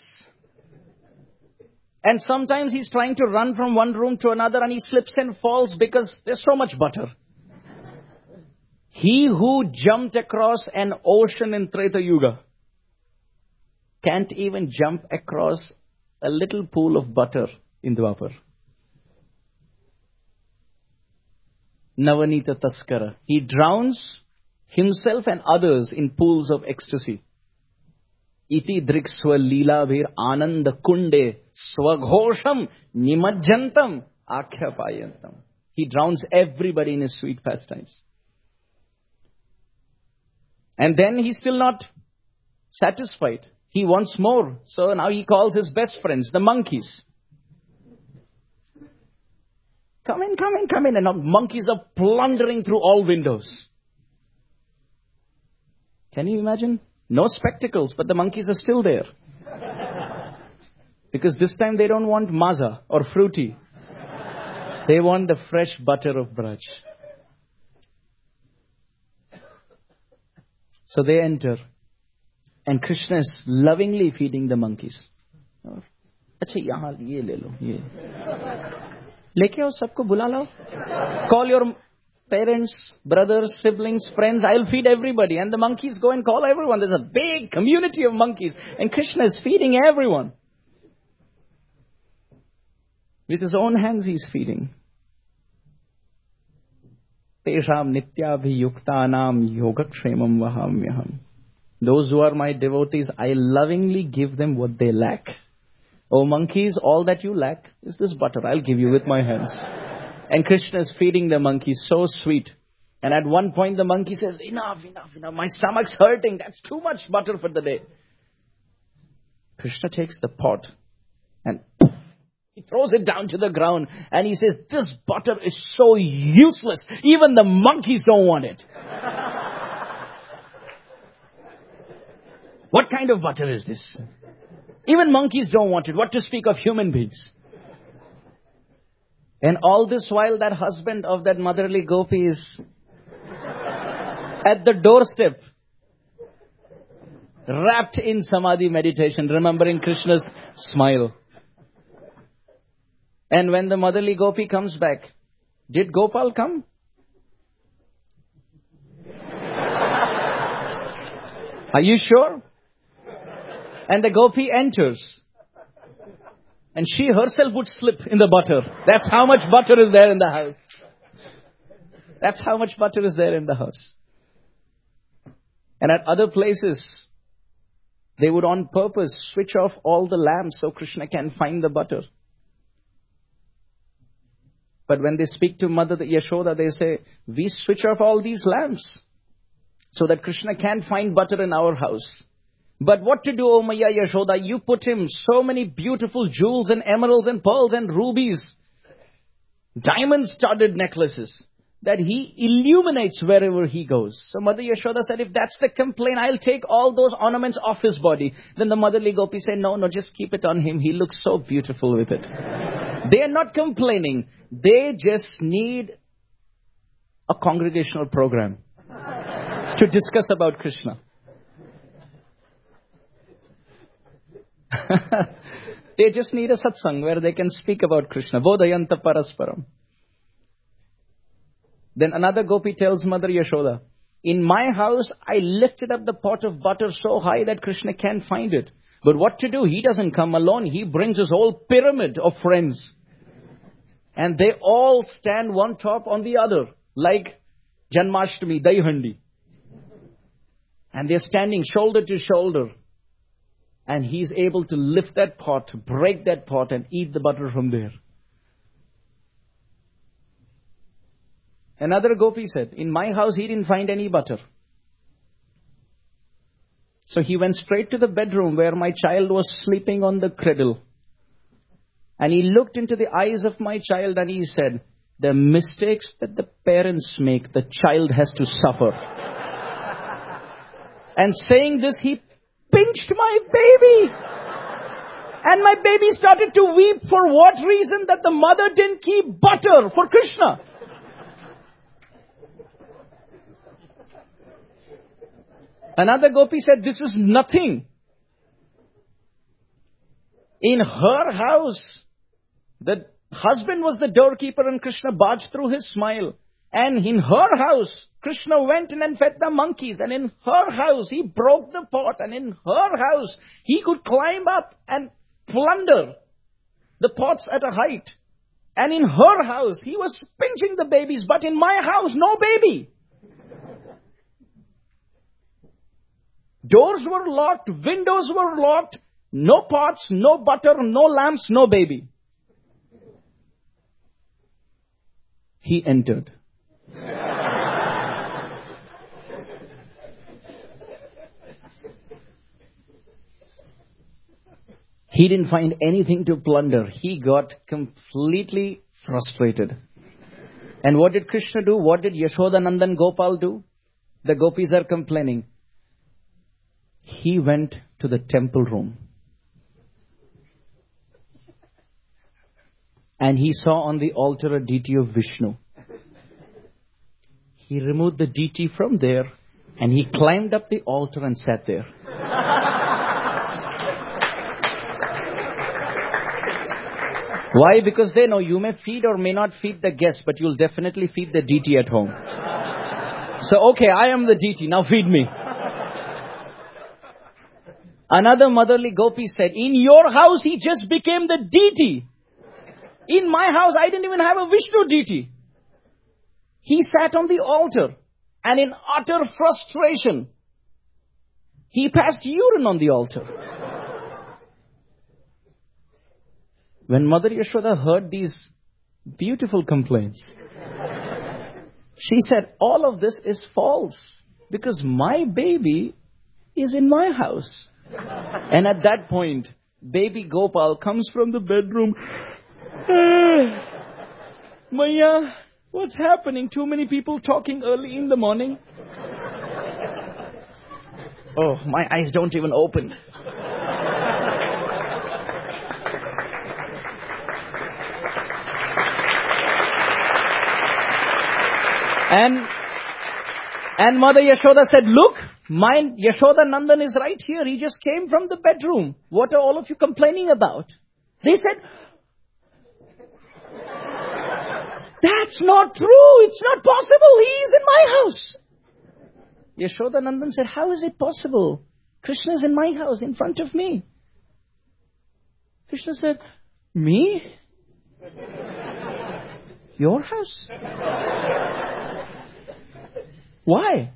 And sometimes he's trying to run from one room to another and he slips and falls because there's so much butter. He who jumped across an ocean in Treta Yuga can't even jump across a little pool of butter in Dwapar. Navanita Taskara. He drowns himself and others in pools of ecstasy. Iti drikswa lila vir ananda kunde swaghosham nimajjantam akhyapayantam. He drowns everybody in his sweet pastimes. And then he's still not satisfied. He wants more. So now he calls his best friends, the monkeys. Come in, come in, come in. And now monkeys are plundering through all windows. Can you imagine? No spectacles, but the monkeys are still there. Because this time they don't want maza or fruity. They want the fresh butter of Braj. So they enter. And Krishna is lovingly feeding the monkeys. Achha, yahan ye le lo, ye. Leke aao, sabko bula lao. Call your parents, brothers, siblings, friends. I'll feed everybody. And the monkeys go and call everyone. There's a big community of monkeys. And Krishna is feeding everyone. With his own hands he's feeding. Tesham nityabhiyuktanam yogakshemam vahamyaham. Those who are my devotees, I lovingly give them what they lack. Oh monkeys, all that you lack is this butter. I'll give you with my hands. And Krishna is feeding the monkeys, so sweet. And at one point the monkey says, enough, enough, enough. My stomach's hurting. That's too much butter for the day. Krishna takes the pot and he throws it down to the ground and he says, this butter is so useless. Even the monkeys don't want it. What kind of butter is this? Even monkeys don't want it. What to speak of human beings? And all this while that husband of that motherly gopi is at the doorstep, wrapped in samadhi meditation, remembering Krishna's smile. And when the motherly gopi comes back, did Gopal come? Are you sure? And the gopi enters. And she herself would slip in the butter. That's how much butter is there in the house. That's how much butter is there in the house. And at other places, they would on purpose switch off all the lamps so Krishna can find the butter. But when they speak to Mother Yashoda, they say, we switch off all these lamps so that Krishna can find butter in our house. But what to do, O Maya Yashoda? You put him so many beautiful jewels and emeralds and pearls and rubies, diamond-studded necklaces, that he illuminates wherever he goes. So Mother Yashoda said, if that's the complaint, I'll take all those ornaments off his body. Then the motherly gopi said, no, no, just keep it on him. He looks so beautiful with it. They are not complaining. They just need a congregational program to discuss about Krishna. They just need a satsang where they can speak about Krishna. Bodhayanta parasparam. Then another gopi tells Mother Yashoda, in my house, I lifted up the pot of butter so high that Krishna can't find it. But what to do? He doesn't come alone. He brings his whole pyramid of friends. And they all stand one top on the other, like Janmashtami, Daihandi. And they're standing shoulder to shoulder. And he's able to lift that pot, break that pot, and eat the butter from there. Another gopi said, in my house he didn't find any butter. So he went straight to the bedroom where my child was sleeping on the cradle. And he looked into the eyes of my child and he said, the mistakes that the parents make, the child has to suffer. And saying this, he pinched my baby. And my baby started to weep. For what reason? That the mother didn't keep butter for Krishna. Another gopi said, this is nothing. In her house, the husband was the doorkeeper and Krishna barged through his smile. And in her house, Krishna went in and fed the monkeys. And in her house, he broke the pot. And in her house, he could climb up and plunder the pots at a height. And in her house, he was pinching the babies. But in my house, no baby. Doors were locked, windows were locked, no pots, no butter, no lamps, no baby. he entered. He didn't find anything to plunder. He got completely frustrated. And what did Krishna do? What did Yashoda, Nandan, Gopal do? The gopis are complaining. He went to the temple room. And he saw on the altar a deity of Vishnu. He removed the deity from there and he climbed up the altar and sat there. Why? Because they know you may feed or may not feed the guests, but you'll definitely feed the deity at home. So, okay, I am the deity, now feed me. Another motherly gopi said, in your house he just became the deity. In my house I didn't even have a Vishnu deity. He sat on the altar and in utter frustration, he passed urine on the altar. When Mother Yashoda heard these beautiful complaints, she said, all of this is false because my baby is in my house. And at that point, baby Gopal comes from the bedroom. Maya, what's happening? Too many people talking early in the morning. Oh, my eyes don't even open. And, and Mother Yashoda said, look, my Yashoda Nandan is right here. He just came from the bedroom. What are all of you complaining about? They said, that's not true. It's not possible. He is in my house. Yashoda Nandan said, how is it possible? Krishna is in my house in front of me. Krishna said, me? Your house? Why?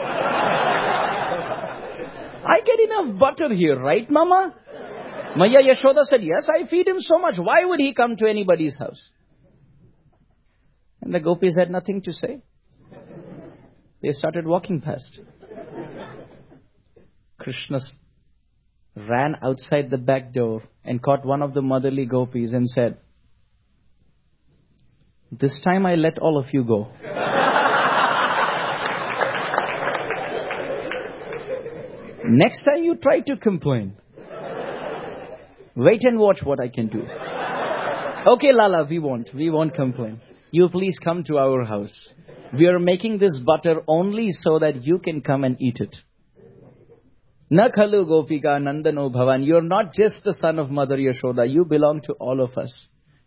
I get enough butter here, right, Mama? Maya Yashoda said, yes, I feed him so much. Why would he come to anybody's house? And the gopis had nothing to say. They started walking past. Krishna ran outside the back door and caught one of the motherly gopis and said, this time I let all of you go. Next time you try to complain, wait and watch what I can do. Okay, Lala, we won't. We won't complain. You please come to our house. We are making this butter only so that you can come and eat it. Na khalu gopika nandano bhavan. You are not just the son of Mother Yashoda. You belong to all of us.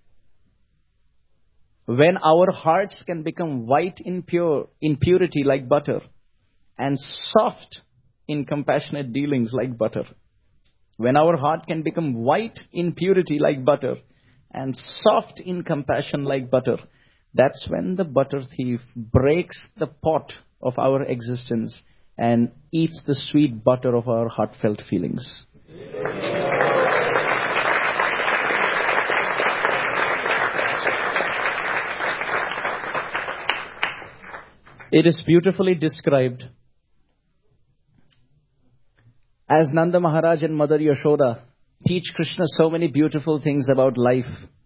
When our hearts can become white in pure, in purity like butter and soft in compassionate dealings like butter. When our heart can become white in purity like butter and soft in compassion like butter, that's when the butter thief breaks the pot of our existence and eats the sweet butter of our heartfelt feelings. It is beautifully described as Nanda Maharaj and Mother Yashoda teach Krishna so many beautiful things about life.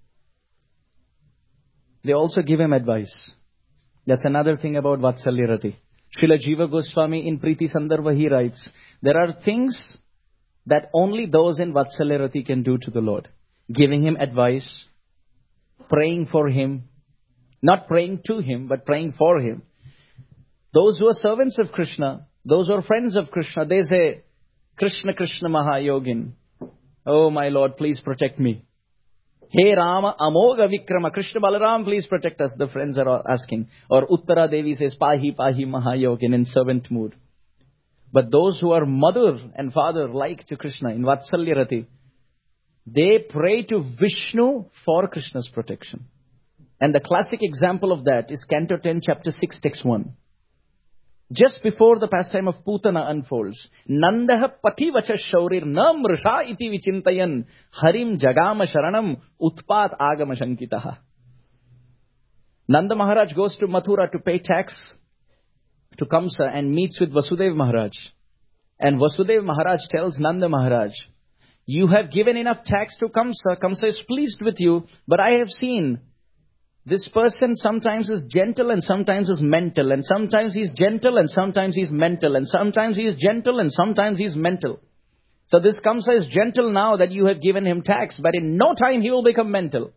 They also give him advice. That's another thing about Vatsalya Rati. Srila Jiva Goswami in Priti Sandarbha, he writes, there are things that only those in Vatsalya Rati can do to the Lord. Giving him advice, praying for him, not praying to him, but praying for him. Those who are servants of Krishna, those who are friends of Krishna, they say, Krishna Krishna Mahayogin. Oh my Lord, please protect me. Hey Rama Amoga Vikrama. Krishna Balaram, please protect us, the friends are asking. Or Uttara Devi says, Pahi Pahi Mahayogin in servant mood. But those who are mother and father like to Krishna in Vatsalya Rati, they pray to Vishnu for Krishna's protection. And the classic example of that is Canto ten, Chapter six, Text one. Just before the pastime of Putana unfolds, Nandaha pativacha shaurir na mrisha iti vichintayan harim jagama sharanam utpat agama shankitaha. Nanda Maharaj goes to Mathura to pay tax to Kamsa and meets with Vasudeva Maharaj. And Vasudeva Maharaj tells Nanda Maharaj, you have given enough tax to Kamsa. Kamsa is pleased with you, but I have seen this person sometimes is gentle and sometimes is mental, and sometimes he's gentle and sometimes he's mental, and sometimes he is gentle and sometimes he's mental. So this Kamsa is gentle now that you have given him tax, but in no time he will become mental.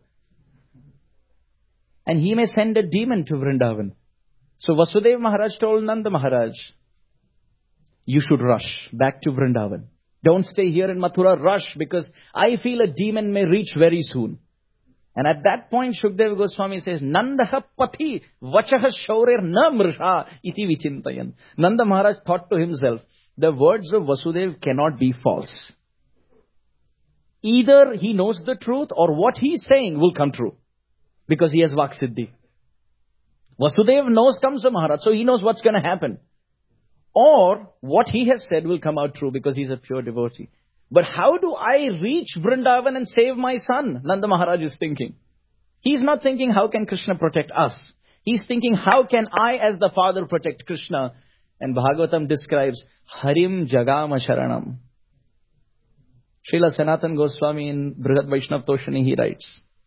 And he may send a demon to Vrindavan. So Vasudeva Maharaj told Nanda Maharaj, you should rush back to Vrindavan. Don't stay here in Mathura, rush, because I feel a demon may reach very soon. And at that point, Shukdev Goswami says, Nandaha pati vachaha shaurir na mrisha iti vichintayan. Nanda Maharaj thought to himself, the words of Vasudev cannot be false. Either he knows the truth or what he is saying will come true. Because he has Vaksiddhi. Vasudev knows Kamsa Maharaj, so he knows what's going to happen. Or what he has said will come out true because he's a pure devotee. But how do I reach Vrindavan and save my son? Nanda Maharaj is thinking. He's not thinking how can Krishna protect us. He's thinking how can I as the father protect Krishna. And Bhagavatam describes Harim Jagama Sharanam. Srila Sanatan Goswami in Brihad Vaishnav Toshani, he writes,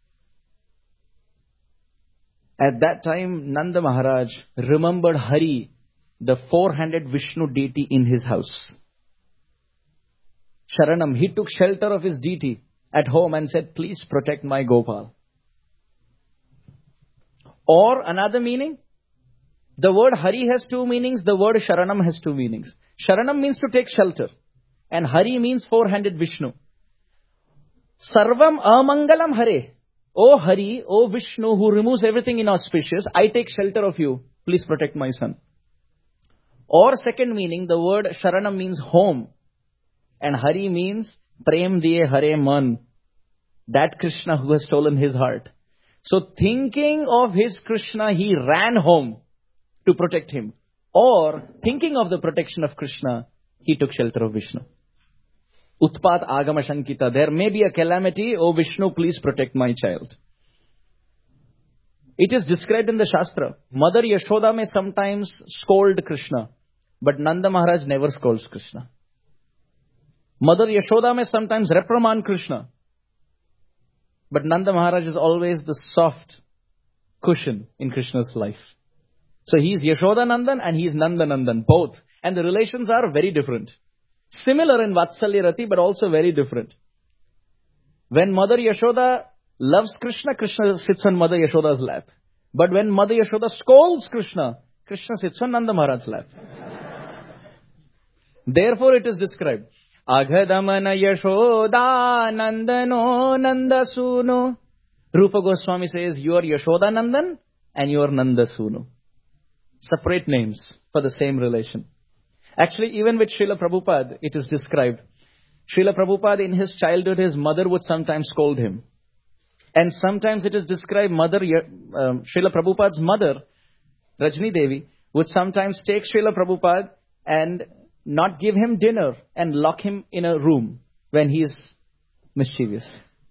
at that time Nanda Maharaj remembered Hari, the four-handed Vishnu deity in his house. Sharanam, he took shelter of his deity at home and said, please protect my Gopal. Or another meaning, the word Hari has two meanings, the word Sharanam has two meanings. Sharanam means to take shelter and Hari means four-handed Vishnu. Sarvam amangalam Hare. O Hari, O Vishnu who removes everything inauspicious, I take shelter of you. Please protect my son. Or second meaning, the word Sharanam means home. And Hari means Prem Diye Hare Man. That Krishna who has stolen his heart. So thinking of his Krishna, he ran home to protect him. Or thinking of the protection of Krishna, he took shelter of Vishnu. Utpat Agama Shankita. There may be a calamity. Oh Vishnu, please protect my child. It is described in the Shastra. Mother Yashoda may sometimes scold Krishna. But Nanda Maharaj never scolds Krishna. Mother Yashoda may sometimes reprimand Krishna. But Nanda Maharaj is always the soft cushion in Krishna's life. So he is Yashoda Nandan and he is Nanda Nandan, both. And the relations are very different. Similar in Vatsalya Rati, but also very different. When Mother Yashoda loves Krishna, Krishna sits on Mother Yashoda's lap. But when Mother Yashoda scolds Krishna, Krishna sits on Nanda Maharaj's lap. Therefore it is described, Aghadamana Yashoda Nandano Nandasuno. Rupa Goswami says, you are Yashoda Nandan and you are Nandasuno. Separate names for the same relation. Actually, even with Srila Prabhupada, it is described. Srila Prabhupada in his childhood, his mother would sometimes scold him. And sometimes it is described, mother, um, Srila Prabhupada's mother, Rajni Devi, would sometimes take Srila Prabhupada and not give him dinner and lock him in a room when he is mischievous.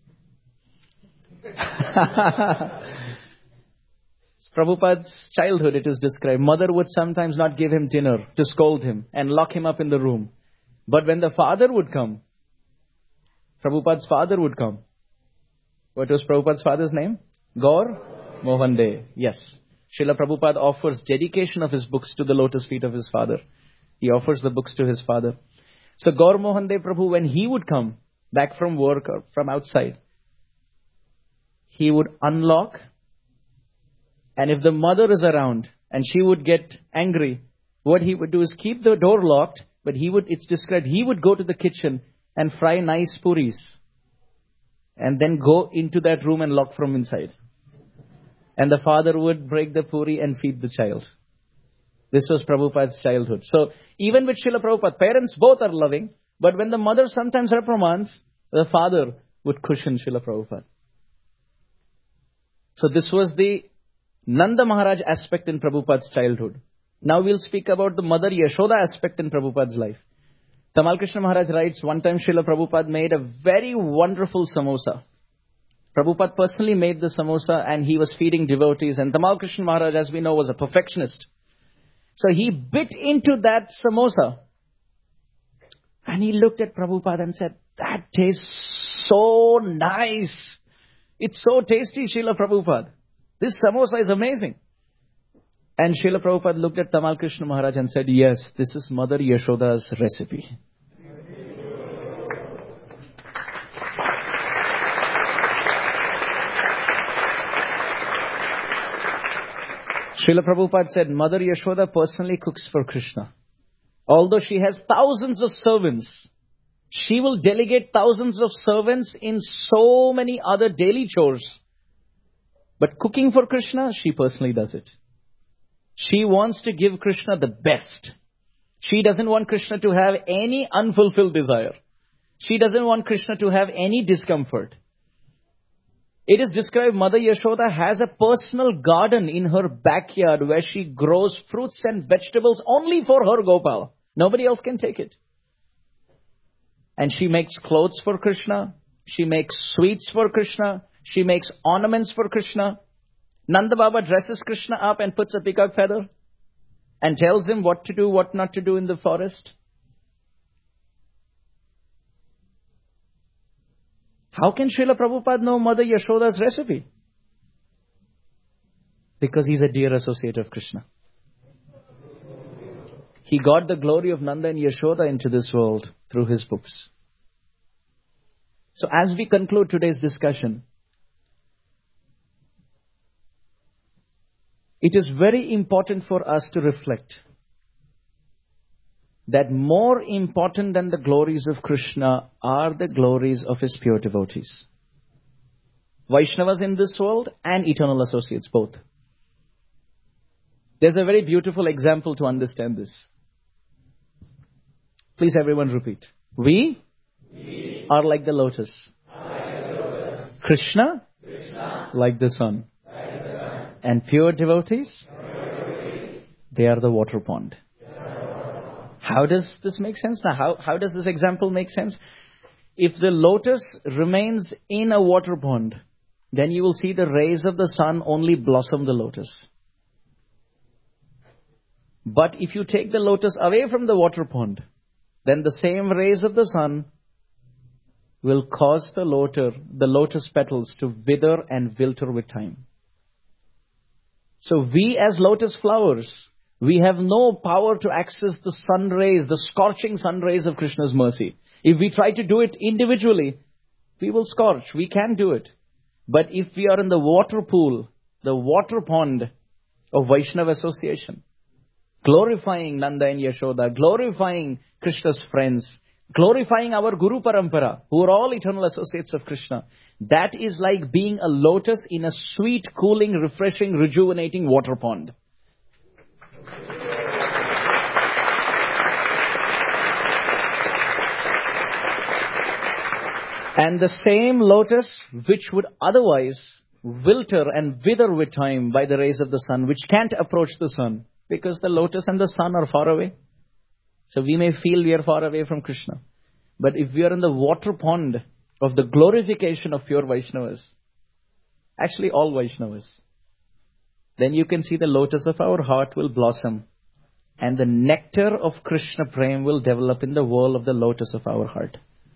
Prabhupada's childhood, it is described. Mother would sometimes not give him dinner to scold him and lock him up in the room. But when the father would come, Prabhupada's father would come. What was Prabhupada's father's name? Gaur Mohan De. Yes. Srila Prabhupada offers dedication of his books to the lotus feet of his father. He offers the books to his father. So Gaur Mohan De Prabhu, when he would come back from work or from outside, he would unlock. And if the mother is around and she would get angry, what he would do is keep the door locked, but he would, it's described, he would go to the kitchen and fry nice puris. And then go into that room and lock from inside. And the father would break the puri and feed the child. This was Prabhupada's childhood. So even with Srila Prabhupada, parents both are loving, but when the mother sometimes reprimands, the father would cushion Srila Prabhupada. So this was the Nanda Maharaj aspect in Prabhupada's childhood. Now we'll speak about the Mother Yashoda aspect in Prabhupada's life. Tamal Krishna Maharaj writes, one time Srila Prabhupada made a very wonderful samosa. Prabhupada personally made the samosa and he was feeding devotees. And Tamal Krishna Maharaj, as we know, was a perfectionist. So he bit into that samosa. And he looked at Prabhupada and said, that tastes so nice. It's so tasty, Srila Prabhupada. This samosa is amazing. And Srila Prabhupada looked at Tamal Krishna Maharaj and said, yes, this is Mother Yashoda's recipe. Srila Prabhupada said, Mother Yashoda personally cooks for Krishna. Although she has thousands of servants, she will delegate thousands of servants in so many other daily chores. But cooking for Krishna, she personally does it. She wants to give Krishna the best. She doesn't want Krishna to have any unfulfilled desire. She doesn't want Krishna to have any discomfort. It is described Mother Yashoda has a personal garden in her backyard where she grows fruits and vegetables only for her Gopal. Nobody else can take it. And she makes clothes for Krishna. She makes sweets for Krishna. She makes ornaments for Krishna. Nanda Baba dresses Krishna up and puts a peacock feather and tells him what to do, what not to do in the forest. How can Srila Prabhupada know Mother Yashoda's recipe? Because he's a dear associate of Krishna. He got the glory of Nanda and Yashoda into this world through his books. So as we conclude today's discussion, it is very important for us to reflect that more important than the glories of Krishna are the glories of his pure devotees. Vaishnavas in this world and eternal associates both. There's a very beautiful example to understand this. Please everyone repeat. We, we are like the lotus. Like the lotus. Krishna, Krishna like the sun. Like the sun. And pure devotees, pure devotees, they are the water pond. How does this make sense? Now, how, how does this example make sense? If the lotus remains in a water pond, then you will see the rays of the sun only blossom the lotus. But if you take the lotus away from the water pond, then the same rays of the sun will cause the lotus, the lotus petals to wither and wilter with time. So we as lotus flowers, we have no power to access the sun rays, the scorching sun rays of Krishna's mercy. If we try to do it individually, we will scorch. We can do it. But if we are in the water pool, the water pond of Vaishnava association, glorifying Nanda and Yashoda, glorifying Krishna's friends, glorifying our Guru Parampara, who are all eternal associates of Krishna, that is like being a lotus in a sweet, cooling, refreshing, rejuvenating water pond. And the same lotus, which would otherwise wilter and wither with time by the rays of the sun, which can't approach the sun, because the lotus and the sun are far away. So we may feel we are far away from Krishna. But if we are in the water pond of the glorification of pure Vaishnavas, actually all Vaishnavas, then you can see the lotus of our heart will blossom. And the nectar of Krishna Prem will develop in the whirl of the lotus of our heart.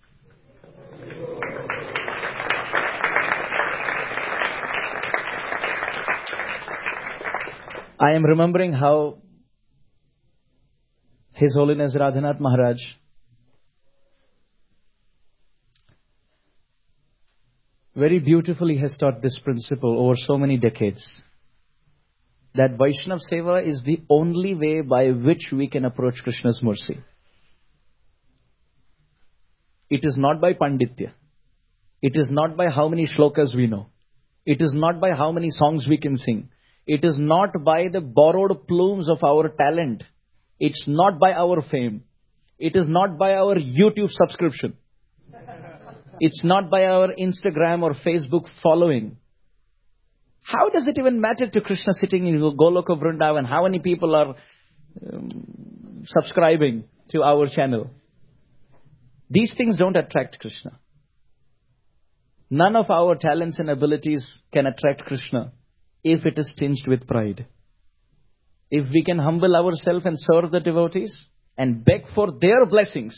I am remembering how His Holiness Radhanath Maharaj very beautifully has taught this principle over so many decades. That Vaishnav Seva is the only way by which we can approach Krishna's mercy. It is not by Panditya. It is not by how many shlokas we know. It is not by how many songs we can sing. It is not by the borrowed plumes of our talent. It's not by our fame. It is not by our YouTube subscription. It's not by our Instagram or Facebook following. How does it even matter to Krishna sitting in Goloka Vrindavan? How many people are um, subscribing to our channel? These things don't attract Krishna. None of our talents and abilities can attract Krishna if it is tinged with pride. If we can humble ourselves and serve the devotees and beg for their blessings,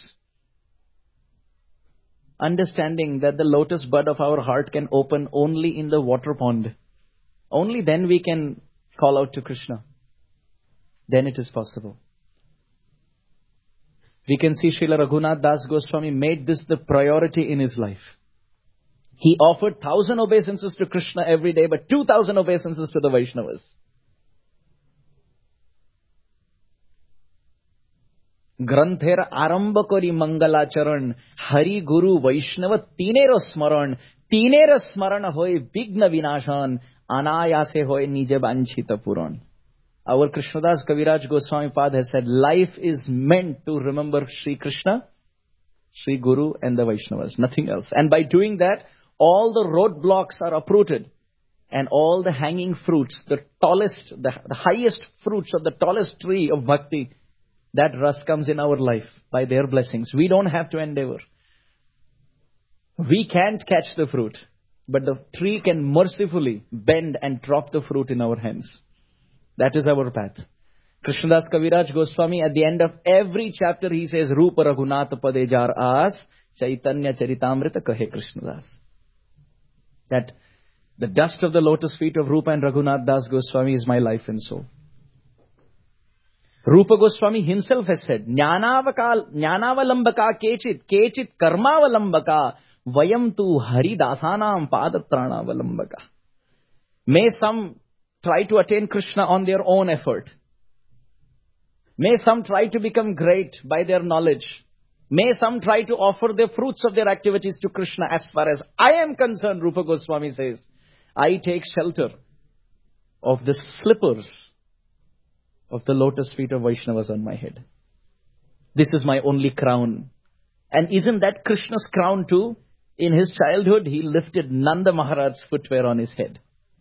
understanding that the lotus bud of our heart can open only in the water pond, only then we can call out to Krishna. Then it is possible. We can see Srila Raghunath Das Goswami made this the priority in his life. He offered thousand obeisances to Krishna every day, but two thousand obeisances to the Vaishnavas. Granthera aramba kori mangalacharan, Hari Guru Vaishnava tinero smaran, tinera smarana hoy vigna vinashan, anayase hoy nije banchita puran. Our Krishnadas Kaviraj Goswami Pad has said, life is meant to remember Sri Krishna, Sri Guru and the Vaishnavas, nothing else. And by doing that, all the roadblocks are uprooted. And all the hanging fruits, the tallest, the, the highest fruits of the tallest tree of bhakti, that rust comes in our life by their blessings. We don't have to endeavor. We can't catch the fruit, but the tree can mercifully bend and drop the fruit in our hands. That is our path. Krishnadas Kaviraj Goswami, at the end of every chapter, he says, Rupa Raghunath Padejar As, Chaitanya Charitamrita Kahe Krishnadas. That the dust of the lotus feet of Rupa and Raghunath Das Goswami is my life and soul. Rupa Goswami himself has said, Jnanavakal, Jnanavalambaka kechit, kechit karmavalambaka, vayam tu haridasanam padatranavalambaka. May some try to attain Krishna on their own effort. May some try to become great by their knowledge. May some try to offer the fruits of their activities to Krishna. As far as I am concerned, Rupa Goswami says, I take shelter of the slippers of the lotus feet of Vaishnavas on my head. This is my only crown. And isn't that Krishna's crown too? In his childhood, he lifted Nanda Maharaj's footwear on his head.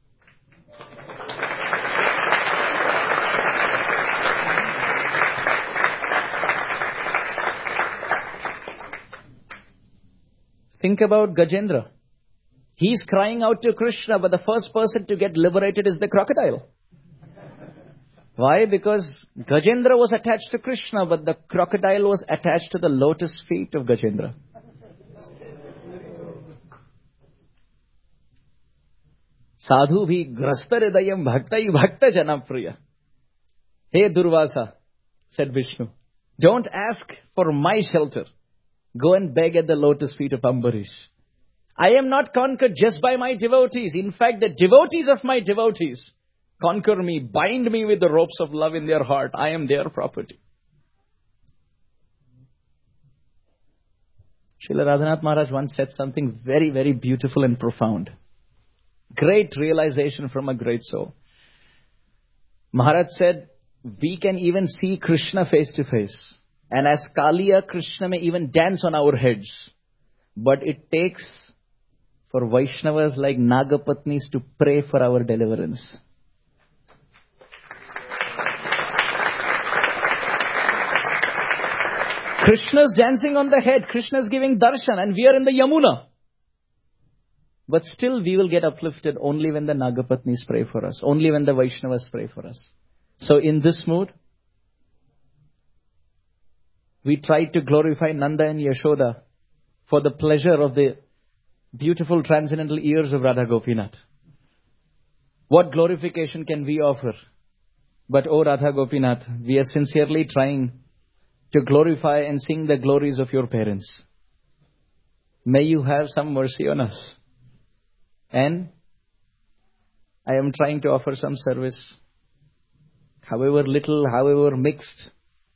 Think about Gajendra. He's crying out to Krishna, but the first person to get liberated is the crocodile. Why? Because Gajendra was attached to Krishna, but the crocodile was attached to the lotus feet of Gajendra. Sadhu bhi grastaridayam bhaktai bhakta janapriya. Hey Durvasa, said Vishnu, don't ask for my shelter. Go and beg at the lotus feet of Ambarish. I am not conquered just by my devotees. In fact, the devotees of my devotees conquer me, bind me with the ropes of love in their heart. I am their property. Srila Radhanath Maharaj once said something very, very beautiful and profound. Great realization from a great soul. Maharaj said, we can even see Krishna face to face. And as Kaliya, Krishna may even dance on our heads. But it takes for Vaishnavas like Nagapatnis to pray for our deliverance. Krishna's dancing on the head. Krishna's giving darshan and we are in the Yamuna. But still we will get uplifted only when the Nagapatnis pray for us. Only when the Vaishnavas pray for us. So in this mood, we try to glorify Nanda and Yashoda for the pleasure of the beautiful transcendental ears of Radha Gopinath. What glorification can we offer? But O Radha Gopinath, we are sincerely trying to glorify and sing the glories of your parents. May you have some mercy on us. And I am trying to offer some service, however little, however mixed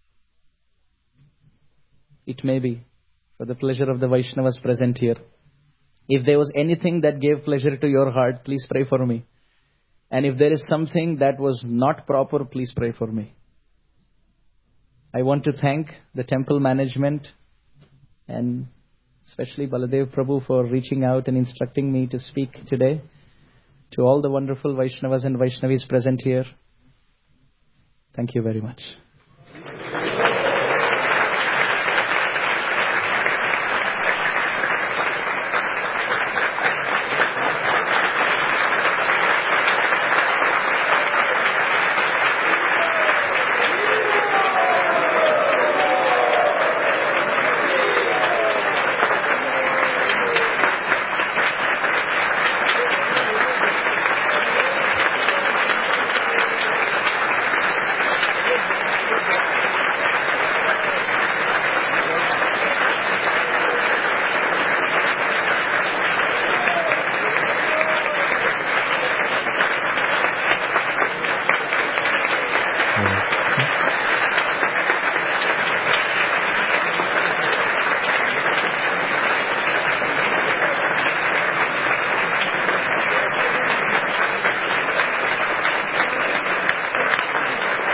it may be, for the pleasure of the Vaishnavas present here. If there was anything that gave pleasure to your heart, please pray for me. And if there is something that was not proper, please pray for me. I want to thank the temple management and especially Baladev Prabhu for reaching out and instructing me to speak today. To all the wonderful Vaishnavas and Vaishnavis present here, thank you very much.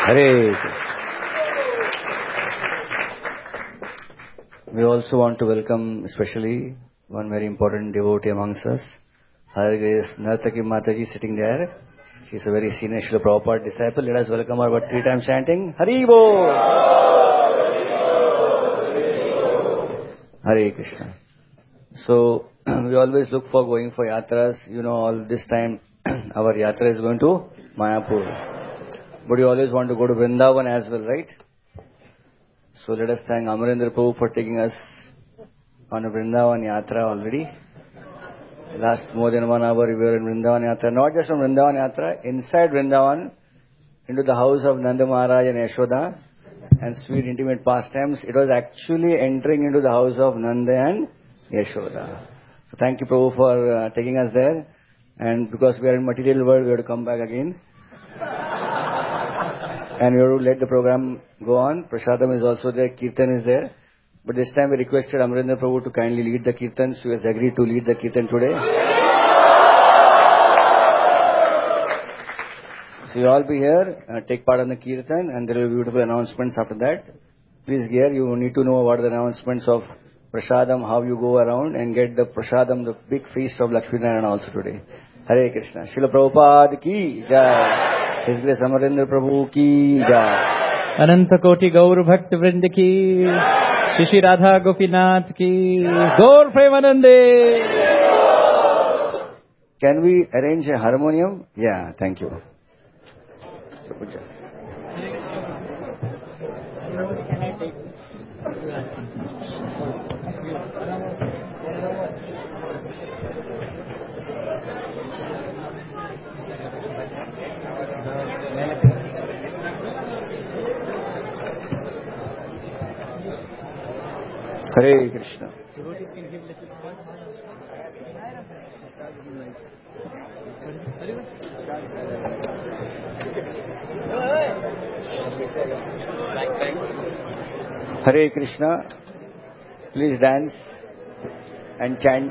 Hare. We also want to welcome especially one very important devotee amongst us, Her Grace Nartaki Mataji sitting there. She is a very senior Srila Prabhupada disciple. Let us welcome her about three times chanting, Hari Bol! Hare Krishna. So, we always look for going for yatras. You know, all this time our yatra is going to Mayapur. But you always want to go to Vrindavan as well, right? So let us thank Amarendra Prabhu for taking us on a Vrindavan Yatra already. Last more than one hour we were in Vrindavan Yatra. Not just on Vrindavan Yatra, inside Vrindavan, into the house of Nanda Maharaj and Yashoda, and sweet intimate pastimes. It was actually entering into the house of Nanda and Yashoda. So thank you Prabhu for uh, taking us there. And because we are in material world, we have to come back again. And we have to let the program go on. Prasadam is also there, Kirtan is there. But this time we requested Amarendra Prabhu to kindly lead the Kirtan. So he has agreed to lead the Kirtan today. So you all be here, uh, take part in the Kirtan, and there will be beautiful announcements after that. Please here, you need to know what are the announcements of Prasadam, how you go around and get the Prasadam, the big feast of Lakshmi Narayana also today. Hare Krishna. Srila Prabhupada ki jai. His Grace Amarendra Prabhu ki jai. Ananta Koti Gaur Bhakt Vrind ki, Shishi Radha Gopinath ki, Gaur Premanande. Can we arrange a harmonium? Yeah, thank you. Hare Krishna. Hare Krishna. Please dance and chant.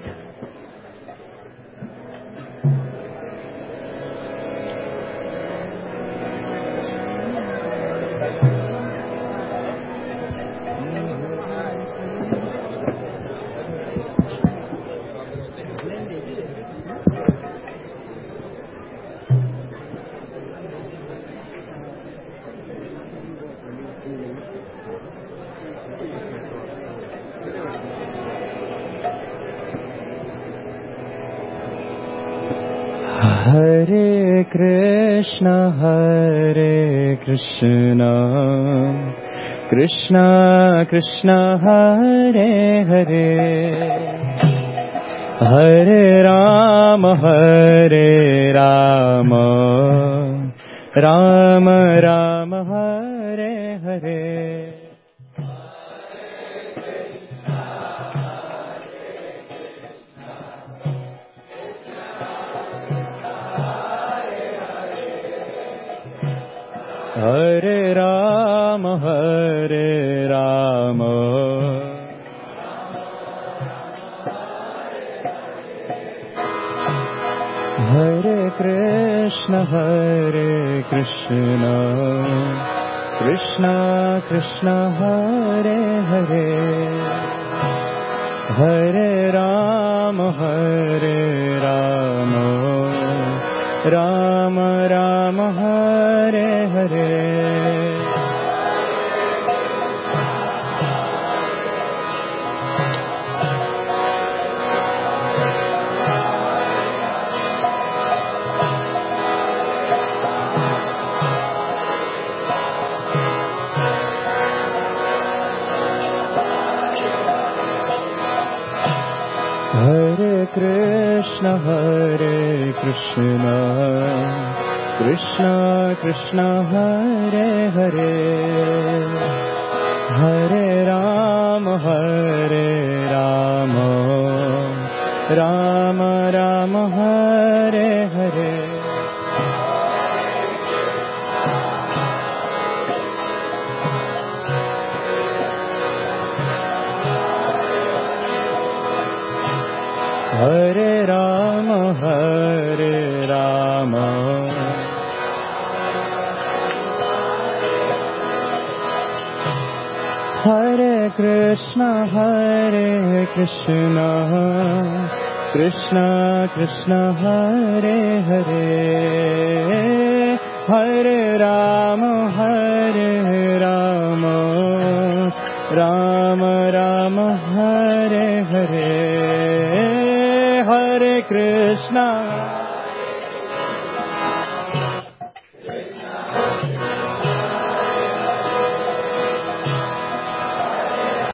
Hare Krishna, Hare Krishna, Krishna Krishna, Hare Hare, Hare Rama, Hare Rama, Rama Rama, Hare Hare. Hare Rama, Hare Rama, Hare Krishna, Hare Krishna, Krishna Krishna, Hare Hare, Hare Rama, Hare Rama, Rama Rama, Hare Hare. Hare Krishna, Hare Krishna, Krishna Krishna, Hare Hare, Hare Rama, Hare Rama, Rama Rama, Hare Hare. Hare Rama, Hare Rama, Krishna, Hare Krishna, Krishna Krishna, Hare Hare, Hare Rama, Hare Rama, Rama Rama, Hare Hare, Hare Krishna.